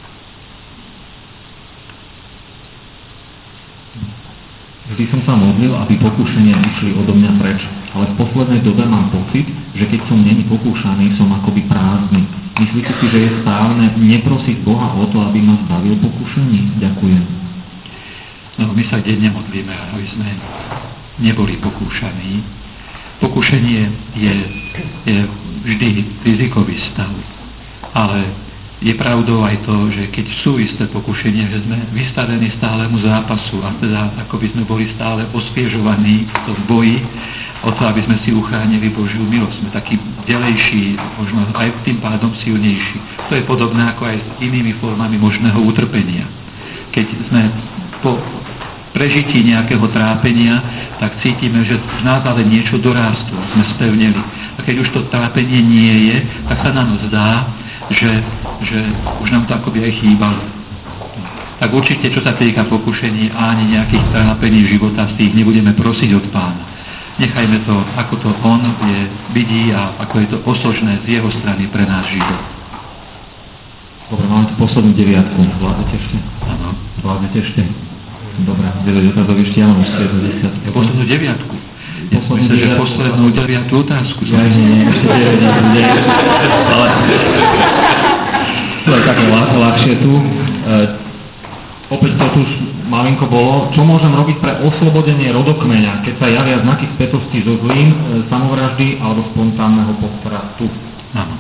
Vždy som sa modlil, aby pokúšania išli odo mňa preč, ale v poslednej dobe mám pocit, že keď som není pokúšaný, som akoby prázdny. Myslíte si, že je správne neprosiť Boha o to, aby ma zbavil pokúšaní? Ďakujem. No, my sa denne modlíme, aby sme neboli pokúšaní. Pokúšanie je vždy rizikový stav, ale je pravdou aj to, že keď sú isté pokušenia, že sme vystavení stálemu zápasu a teda ako by sme boli stále osviežovaní v tom boji o to, aby sme si uchránili Božiu milosť. Sme takí delejší, možno aj tým pádom silnejší. To je podobné ako aj s inými formami možného utrpenia. Keď sme po prežití nejakého trápenia, tak cítime, že v nás ale niečo dorástlo, sme spevneli. A keď už to trápenie nie je, tak sa nám zdá, že už nám to akoby aj chýbalo. Tak určite, čo sa týka pokušení a ani nejakých trápení života, z tých nebudeme prosiť od Pána. Nechajme to, ako to On vidí a ako je to osožné z jeho strany pre náš život. Dobre, máme tu poslednú 9. Vládete ešte? Áno. Vládete ešte? Dobre, 9 otázok ešte, ja mám ešte 10. Poslednú 9. Ja myslím, že poslednú 9. otázku. Ja nie, ešte 9. Ale to je také ľahšie tu. Opäť to tu už malinko bolo. Čo môžem robiť pre oslobodenie rodokmeňa, keď sa javia znaky spätosti so zlým, samovraždy alebo spontánneho postratu? Áno.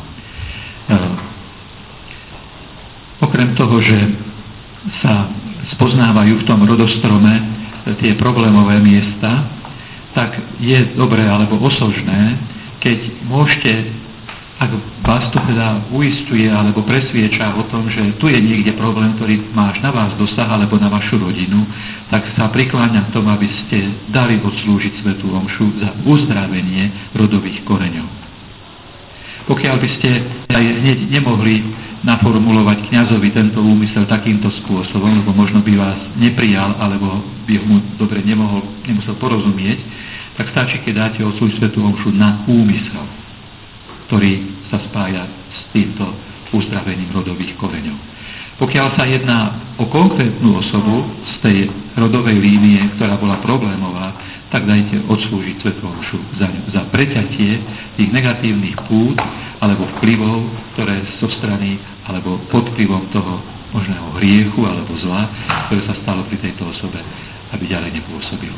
Okrem toho, že sa spoznávajú v tom rodostrome tie problémové miesta, tak je dobré alebo osožné, keď môžete, ak vás to teda uisťuje alebo presvieča o tom, že tu je niekde problém, ktorý máš na vás dosah alebo na vašu rodinu, tak sa prikláňam k tomu, aby ste dali odslúžiť svätú omšu za uzdravenie rodových koreňov. Pokiaľ by ste aj hneď nemohli naformulovať kňazovi tento úmysel takýmto spôsobom, lebo možno by vás neprijal, alebo by mu dobre nemusel porozumieť, tak stačí, keď dáte odslužiť svätú omšu na úmysel, ktorý sa spája s týmto uzdravením rodových koreňov. Pokiaľ sa jedná o konkrétnu osobu z tej rodovej línie, ktorá bola problémová, tak dajte odslúžiť svätú omšu za ňu, za preťatie tých negatívnych pút alebo vplyvov, ktoré zo strany alebo pod vplyvom toho možného hriechu alebo zla, ktoré sa stalo pri tejto osobe, aby ďalej nepôsobilo.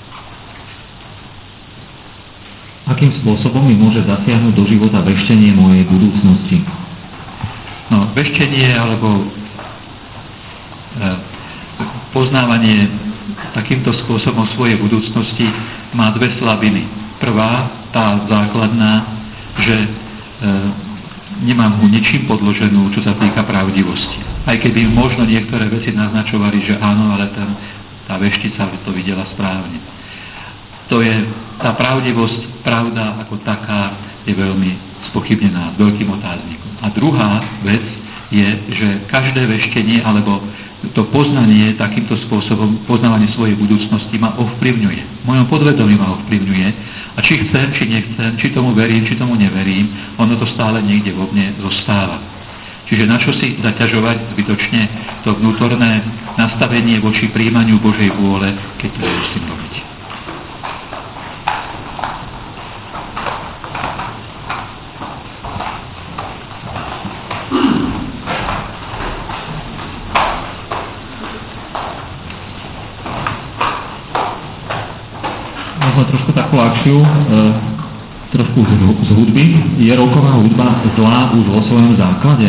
Akým spôsobom mi môže zasiahnuť do života veštenie mojej budúcnosti? No, veštenie alebo poznávanie takýmto spôsobom svojej budúcnosti má dve slabiny. Prvá, tá základná, že nemám ho ničím podloženú, čo sa týka pravdivosti. Aj keby možno niektoré veci naznačovali, že áno, ale tá veštica to videla správne. To je tá pravdivosť, pravda ako taká je veľmi spochybnená, s veľkým otáznikom. A druhá vec je, že každé veštenie alebo to poznanie takýmto spôsobom, poznávanie svojej budúcnosti ma ovplyvňuje. V mojom podvedomí ma ovplyvňuje a či chcem, či nechcem, či tomu verím, či tomu neverím, ono to stále niekde vo mne zostáva. Čiže na čo si zaťažovať zbytočne to vnútorné nastavenie voči prijímaniu Božej vôle, keď to musím robiť. Trošku takú akciu, trošku z hudby. Je rocková hudba zlá už vo svojom základe?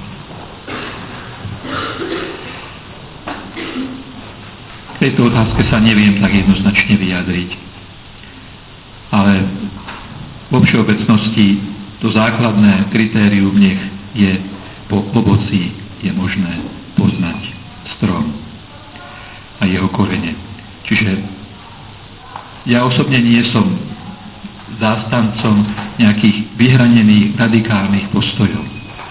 K tejto otázke sa neviem tak jednoznačne vyjadriť. Ale vo všeobecnosti to základné kritérium nech je po ovoci je možné poznať strom a jeho korene. Čiže ja osobne nie som zástancom nejakých vyhranených radikálnych postojov.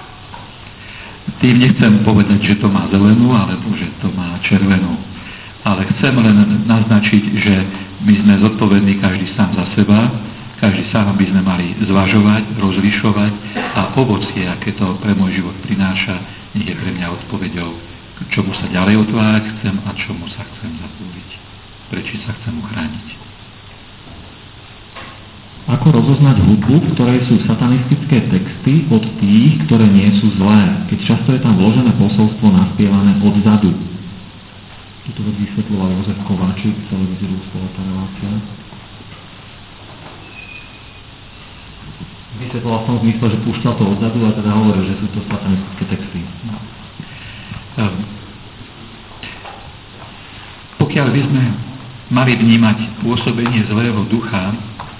Tým nechcem povedať, že to má zelenú, alebo že to má červenú. Ale chcem len naznačiť, že my sme zodpovední každý sám za seba, každý sám by sme mali zvažovať, rozlišovať a ovocie, aké to pre môj život prináša, nech je pre mňa odpoveďou, k čomu sa ďalej otvárať chcem a čomu sa chcem zapúliť, prečo sa chcem uchrániť. Ako rozoznať hudbu, v ktorej sú satanistické texty od tých, ktoré nie sú zlé, keď často je tam vložené posolstvo naspievané odzadu? Tuto vec vysvetľoval Jozef Kováčik z televízie Lúčková relácia. Vysvetľoval v tom zmysle, že púšťal to odzadu a teda hovoril, že sú to satanistické texty. Pokiaľ by sme mali vnímať pôsobenie zlého ducha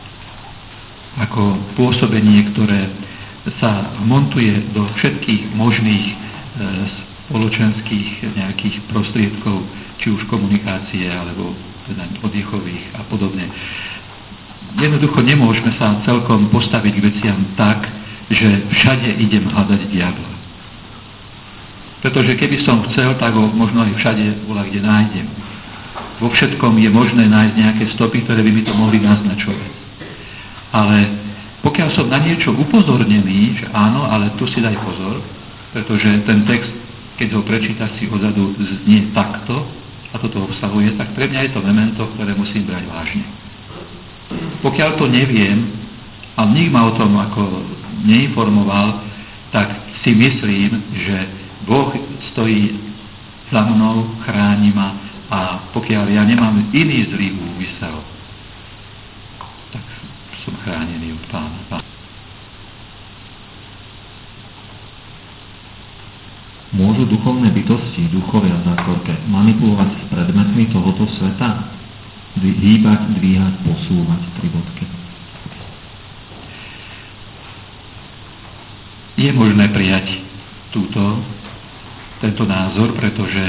ako pôsobenie, ktoré sa montuje do všetkých možných spoločenských nejakých prostriedkov, či už komunikácie, alebo teda oddychových a podobne. Jednoducho nemôžeme sa celkom postaviť k veciam tak, že všade idem hľadať diabla. Pretože keby som chcel, tak ho možno aj všade kde nájdem. Vo všetkom je možné nájsť nejaké stopy, ktoré by mi to mohli naznačovať. Ale pokiaľ som na niečo upozornený, že áno, ale tu si daj pozor, pretože ten text, keď ho prečítaš si odzadu, znie takto a toto obsahuje, tak pre mňa je to memento, ktoré musím brať vážne. Pokiaľ to neviem a nik ma o tom ako neinformoval, tak si myslím, že Boh stojí za mnou, chráni ma a pokiaľ ja nemám iný zlý úmysel, som chránený od Pána. Môžu duchovné bytosti, duchovia v zátvorke, manipulovať s predmetmi tohoto sveta? Hýbať, dvíhať, posúvať, tri bodky. Je možné prijať tento názor, pretože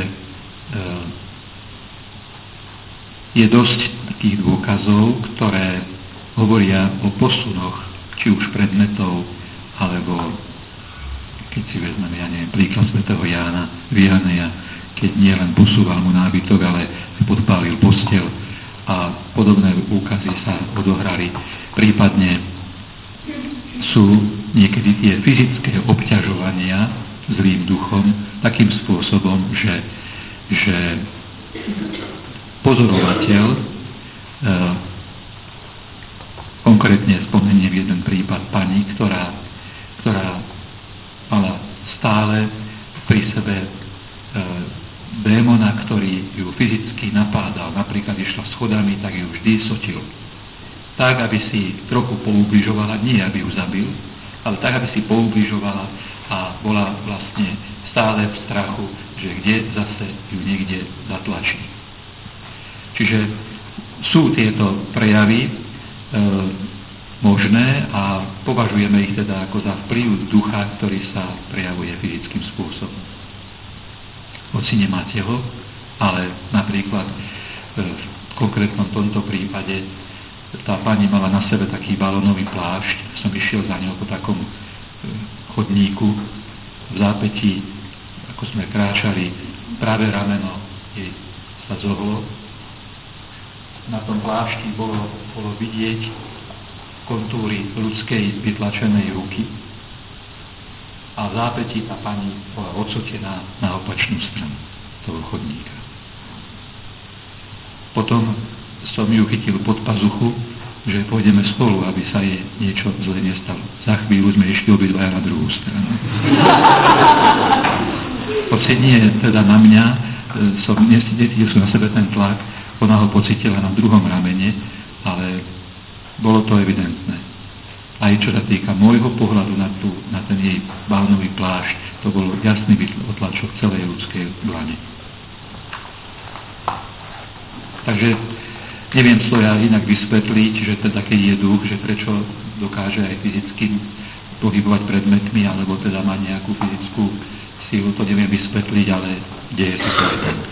je dosť takých dôkazov, ktoré hovoria o posunoch, či už predmetov, alebo Keď si vezmeme, príklad svätého Jána Viannea, keď nielen posúval mu nábytok, ale podpálil posteľ a podobné úkazy sa odohrali. Prípadne sú niekedy tie fyzické obťažovania zlým duchom takým spôsobom, že pozorovateľ, konkrétne spomeniem jeden prípad pani, ktorá mala stále pri sebe démona, ktorý ju fyzicky napádal. Napríklad išla schodami, tak ju vždy sotil. Tak, aby si trochu poubližovala, nie aby ju zabil, ale tak, aby si poubližovala a bola vlastne stále v strachu, že kde zase ju niekde zatlačí. Čiže sú tieto prejavy možné a považujeme ich teda ako za vplyv ducha, ktorý sa prejavuje fyzickým spôsobom. Hoci nemáte ho, ale napríklad v konkrétnom tomto prípade tá pani mala na sebe taký balónový plášť, som išiel za ňou po takom chodníku, v zápätí, ako sme kráčali, práve rameno jej sa zohlo. Na tom plášti bolo vidieť kontúry ľudskej vytlačenej ruky a v zápätí tá pani bola odsotená na opačnú stranu toho chodníka. Potom som ju chytil pod pazuchu, že pôjdeme spolu, aby sa jej niečo zle nestalo. Za chvíľu sme išli obidvaja na druhú stranu. Hoci nie teda na mňa, necítil som na sebe ten tlak, ona ho pocítila na druhom ramene, ale bolo to evidentné. Aj čo sa týka môjho pohľadu na ten jej balónový plášť, to bol jasný otlačok celej ľudskej dlane. Takže neviem to ja inak vysvetliť, že teda keď je duch, že prečo dokáže aj fyzicky pohybovať predmetmi, alebo teda mať nejakú fyzickú silu, to neviem vysvetliť, ale deje sa to aj tak.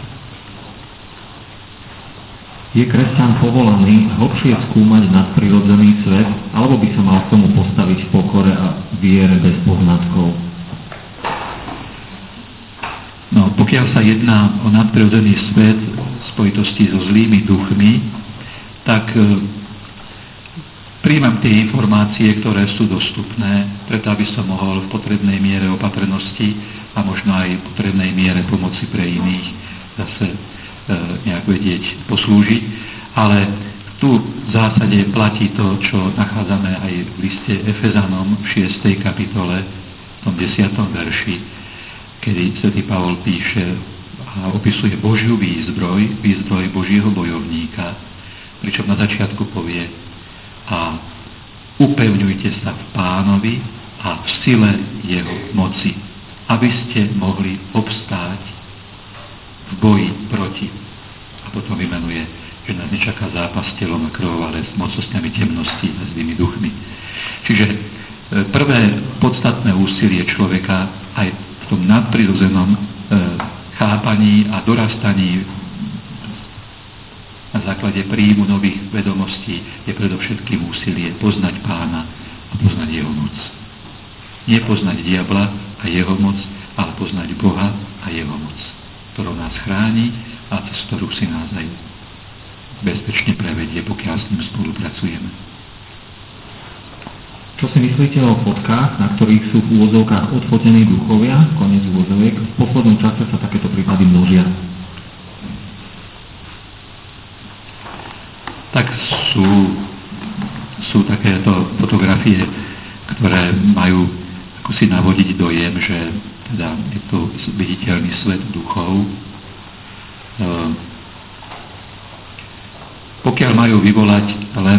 Je kresťan povolaný hlbšie skúmať nadprirodzený svet, alebo by sa mal k tomu postaviť v pokore a viere bez poznatkov? No, pokiaľ sa jedná o nadprirodzený svet v spojitosti so zlými duchmi, tak príjmam tie informácie, ktoré sú dostupné, preto aby som mohol v potrebnej miere opatrnosti a možno aj v potrebnej miere pomoci pre iných zase nejak vedieť poslúžiť, ale tu v zásade platí to, čo nachádzame aj v liste Efezanom v 6. kapitole, v tom 10. verši, kedy svätý Pavol píše a opisuje Božiu výzbroj Božieho bojovníka, pričom na začiatku povie a upevňujte sa v Pánovi a v sile jeho moci, aby ste mohli obstáť v boji proti. A potom vymenuje, že nás nečaká zápas s telom a krvou, ale s mocnosťami temnosti a zlými duchmi. Čiže prvé podstatné úsilie človeka aj v tom nadprirodzenom chápaní a dorastaní na základe príjmu nových vedomostí je predovšetkým úsilie poznať Pána a poznať jeho moc. Nie poznať diabla a jeho moc, ale poznať Boha a jeho moc, ktorou nás chráni a cez ktorú si nás aj bezpečne prevedie, pokiaľ s ním spolupracujeme. Čo si myslíte o fotkách, na ktorých sú v úvodzovkách odfotení duchovia, koniec úvodzoviek? V poslednom čase sa takéto prípady množia. Tak sú takéto fotografie, ktoré majú ako si navodiť dojem, že teda je to viditeľný svet duchov. Pokiaľ majú vyvolať len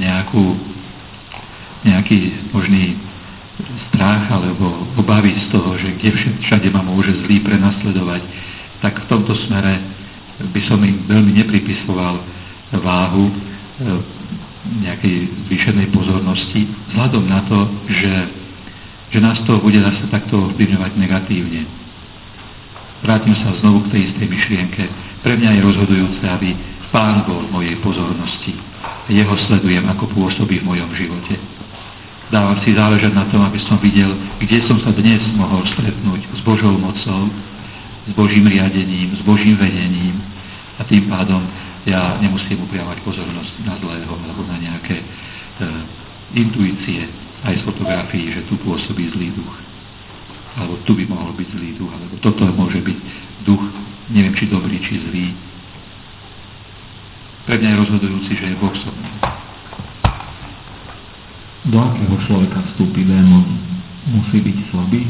nejaký možný strach alebo obavy z toho, že kde všade ma môže zlý prenasledovať, tak v tomto smere by som im veľmi nepripisoval váhu nejakej zvýšenej pozornosti, vzhľadom na to, že nás to bude zase takto ovplyvňovať negatívne. Vrátim sa znovu k tej istej myšlienke. Pre mňa je rozhodujúce, aby Pán bol v mojej pozornosti. Jeho sledujem, ako pôsobí v mojom živote. dávam si záležať na tom, aby som videl, kde som sa dnes mohol stretnúť s Božou mocou, s Božím riadením, s Božím vedením a tým pádom ja nemusím upriamať pozornosť na zlého alebo na nejaké intuície aj z fotografií, že tu pôsobí zlý duch. Alebo tu by mohol byť zlý duch, alebo toto môže byť duch, neviem, či dobrý, či zlý. Pre mňa je rozhodujúci, že je Boh so mnou. Do akého človeka vstúpi démon? Musí byť slabý?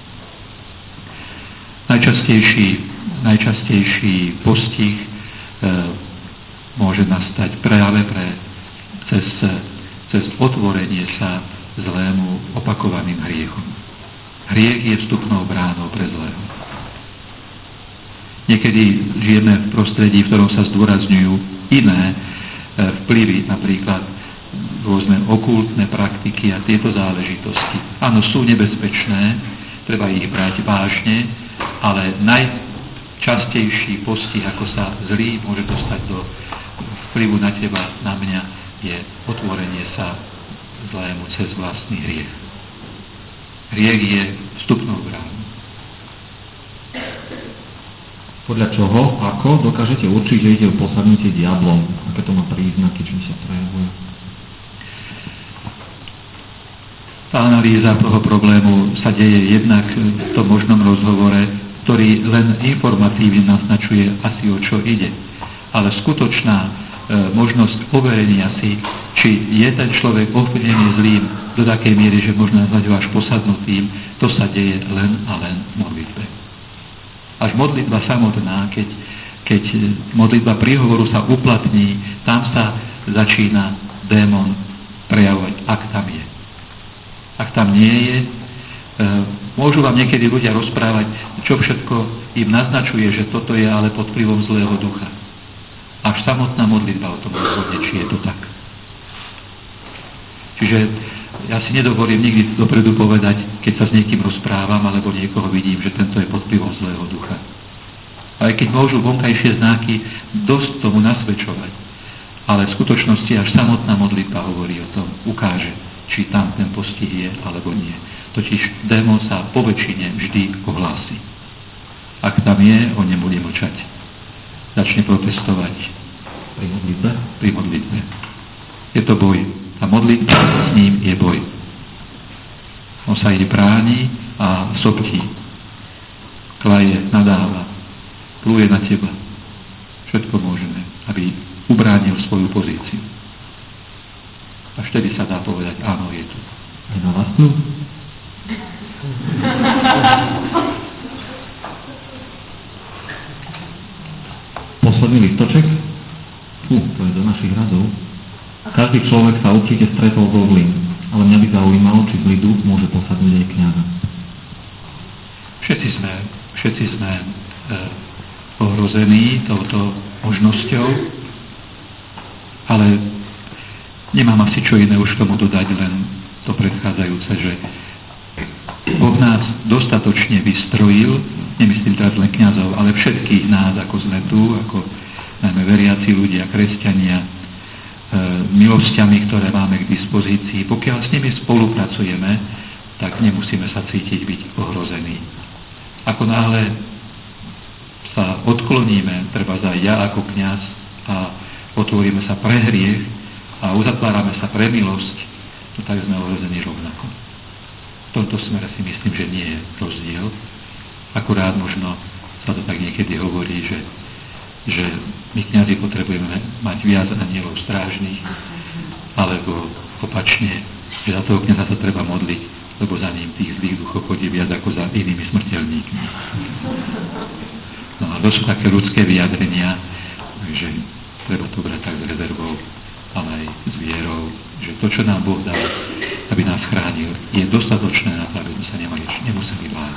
Najčastejší postih môže nastať práve cez otvorenie sa zlému opakovaným hriechom. Hriech je vstupnou bránou pre zlého. Niekedy žijeme v prostredí, v ktorom sa zdôrazňujú iné vplyvy, napríklad rôzne okultné praktiky a tieto záležitosti. Áno, sú nebezpečné, treba ich brať vážne, ale najčastejší postih, ako sa zlý môže dostať do vplyvu na teba, na mňa, je otvorenie sa zlému cez vlastný hriech. Hriech je vstupnou bránou. Podľa čoho, ako dokážete určiť, že ide o posadnutie diablom? Aké to má príznaky, čím sa prejavuje? Tá analýza toho problému sa deje jednak v tom možnom rozhovore, ktorý len informatívne naznačuje asi o čo ide. Ale skutočná možnosť overenia si, či je ten človek ovplyvnený zlým do takej miery, že možno nazvať ho až posadnutým, to sa deje len a len v modlitbe. Až modlitba samotná, keď modlitba príhovoru sa uplatní, tam sa začína démon prejavovať, ak tam je. Ak tam nie je, môžu vám niekedy ľudia rozprávať, čo všetko im naznačuje, že toto je ale pod vplyvom zlého ducha. Až samotná modlitba o tom rozhodne, či je to tak. Čiže ja si nedovolím nikdy dopredu povedať, keď sa s niekým rozprávam, alebo niekoho vidím, že tento je pod vplyvom zlého ducha. Aj keď môžu vonkajšie znaky dosť tomu nasvedčovať, ale v skutočnosti až samotná modlitba hovorí o tom, ukáže, či tam ten postih je, alebo nie. Totiž démon sa po väčšine vždy ohlási. Ak tam je, on nebude mlčať. Začne protestovať. Pri modlitbe. Je to boj. A modlitba s ním je boj. On sa ide bráni a soptí. Klaje, nadáva. Pluje na teba. Všetko možné, aby ubránil svoju pozíciu. Až vtedy sa dá povedať, áno, je tu. Aj na vlastnú? Posledný listoček? To je do našich radov. Každý človek sa určite stretol so zlým, ale mňa by zaujímalo, či zlý duch môže posadnúť aj kňaza. Všetci sme ohrození touto možnosťou, ale nemám asi čo iné už tomu dodať, len to predchádzajúce, že Boh nás dostatočne vystrojil, nemyslím teraz len kňazov, ale všetkých nás, ako sme tu, ako najmä veriaci ľudia, kresťania, milosťami, ktoré máme k dispozícii. Pokiaľ s nimi spolupracujeme, tak nemusíme sa cítiť byť ohrození. Ako náhle sa odkloníme, treba aj ja ako kňaz, a otvoríme sa pre hriech a uzatvárame sa pre milosť, no tak sme ohrození rovnako. V tomto smere si myslím, že nie je rozdiel. Akurát možno sa to tak niekedy hovorí, že my kňazi potrebujeme mať viac anielov strážnych, alebo opačne, že za toho kňaza sa treba modliť, lebo za ním tých zlých duchov chodí viac ako za inými smrteľníkmi. No a to sú také ľudské vyjadrenia, že treba to brať tak s rezervou, ale aj s vierou, že to, čo nám Boh dal, aby nás chránil, je dostatočné na to, aby sme sa nemuseli báť.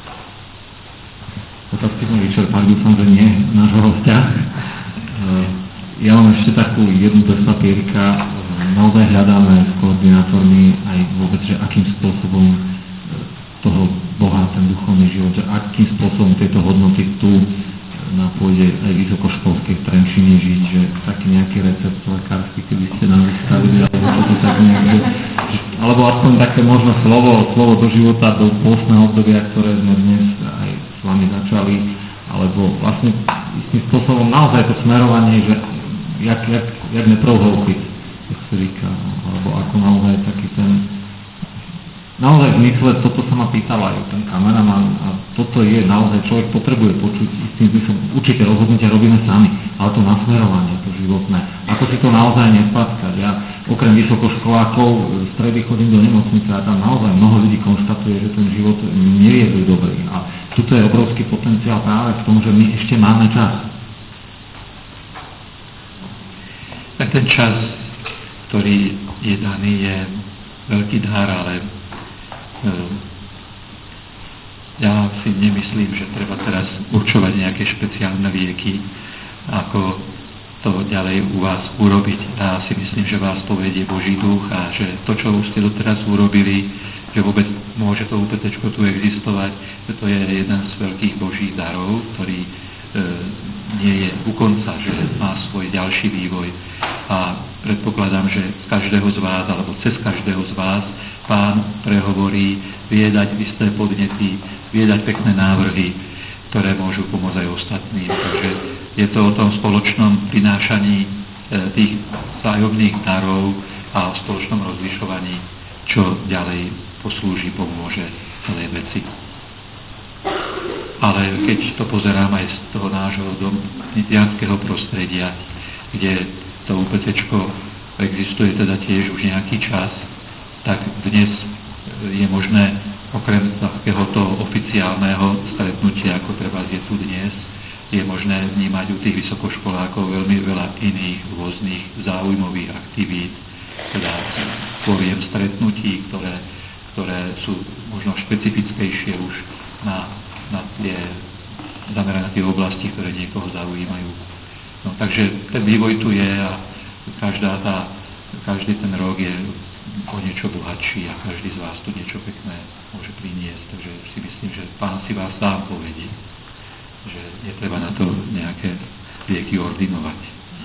Otázky sme vyčerpali, dúfam, že nie nášho hostia. Ja mám ešte takú jednu bez papierka. Naozaj hľadáme s koordinátormi aj vôbec, že akým spôsobom toho Boha, ten duchovný život, že akým spôsobom tieto hodnoty tu na pôde aj vysokoškolskej v Trenčine žiť, že taký nejaký recept lekársky, keby ste nám vystavili, alebo čo to tak nejak, že Alebo aspoň také možno slovo do života, do pôstneho obdobia, ktoré sme dnes aj s vami začali, alebo vlastne istým spôsobom naozaj to smerovanie, že jak neprouhoupiť, jak sa říká, alebo ako naozaj taký ten naozaj v mysle, toto sa ma pýtal aj ten kameraman a toto je naozaj, človek potrebuje počuť istým zmyslom, určite rozhodnutia robíme sami, ale to nasmerovanie, to životné, ako si to naozaj nespackať. Ja okrem vysokoškolákov v stredy chodím do nemocnice a tam naozaj mnoho ľudí konštatuje, že ten život neviedli dobrý a tuto je obrovský potenciál práve v tom, že my ešte máme čas. Tak ten čas, ktorý je daný, je veľký dar, ale ja si nemyslím, že treba teraz určovať nejaké špeciálne lieky, ako to ďalej u vás urobiť. Ja si myslím, že vás povedie Boží duch a že to, čo už ste doteraz urobili, že vôbec môže to UPT-čko tu existovať, že to je jeden z veľkých Božích darov, ktorý nie je u konca, že má svoj ďalší vývoj. A predpokladám, že z každého z vás, alebo cez každého z vás Pán prehovorí, vie dať isté podnety, vie dať pekné návrhy, ktoré môžu pomôcť aj ostatným. Takže je to o tom spoločnom prinášaní tých vzájomných darov a o spoločnom rozlišovaní, čo ďalej poslúži, pomôže celej veci. Ale keď to pozerám aj z toho nášho nitrianskeho prostredia, kde to UPT-čko existuje teda tiež už nejaký čas, tak dnes je možné okrem takéhoto oficiálneho stretnutia, ako treba je tu dnes, je možné vnímať u tých vysokoškolákov veľmi veľa iných rôznych záujmových aktivít, teda poviem stretnutí, ktoré sú možno špecifickejšie už na tie zamerané na tie oblasti, ktoré niekoho zaujímajú. No, takže ten vývoj tu je a každý ten rok je o niečo bohatší a každý z vás tu niečo pekné môže priniesť. Takže si myslím, že Pán si vás sám povedie, že netreba na to nejaké lieky ordinovať.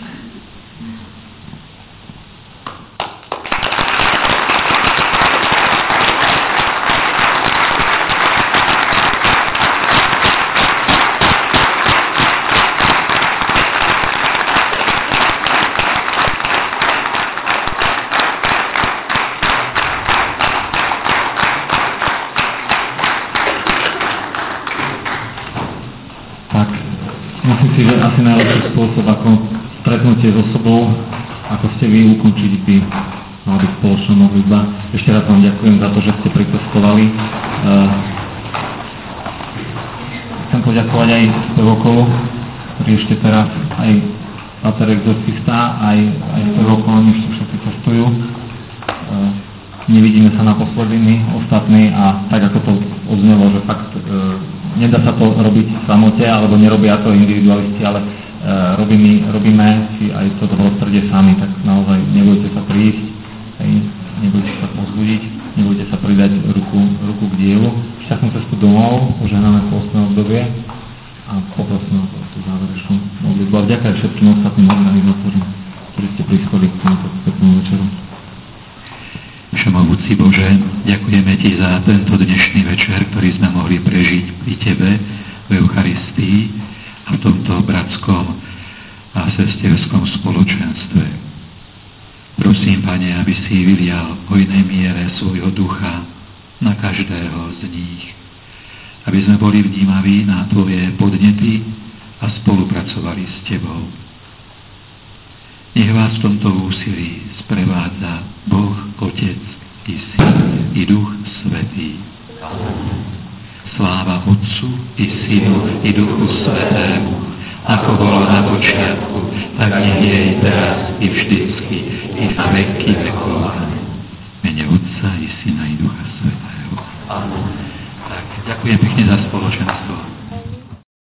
Myslím si, že asi najlepší spôsob, ako stretnutie s osobou, ako ste vy ukončiť, by mala byť spoločná modlitba. Ešte raz vám ďakujem za to, že ste pricestovali. Chcem poďakovať aj spevokolu, ktorý ešte teraz aj Pater exorcista, aj spevokol, oni ešte všetci cestujú. Nevidíme sa naposledy my ostatní a tak ako to odznelo, že fakt nedá sa to robiť v samote, alebo nerobia to individualisti, ale robíme si aj toto prostredie sami, tak naozaj nebojte sa prísť, nebojte sa povzbudiť, nebojte sa pridať ruku k dielu. Šťastnú cestu domov, požehnané pôstne obdobie a poprosím o tú záverečnú modlitbu. A vďaka všetkým ostatným organizátorom, ktorí ste prišli k tomuto peknému večeru. Všemohúci Bože, ďakujeme Ti za tento dnešný večer, ktorý sme mohli prežiť pri Tebe v Eucharistii a v tomto bratskom a sesterskom spoločenstve. Prosím, Pane, aby si vylial v hojnej miere svojho ducha na každého z nich, aby sme boli vnímaví na Tvoje podnety a spolupracovali s Tebou. Nech vás v tomto úsilí sprevádza Boh, Otec i Syn i Duch Svätý. Sláva Otcu i Synu i Duchu Svätému, ako bolo na počiatku, tak nech je i teraz i vždycky i na veky vekov. Mene Otca i Syna i Ducha Svätého. Amen. Tak, ďakujem pekne za spoločenstvo.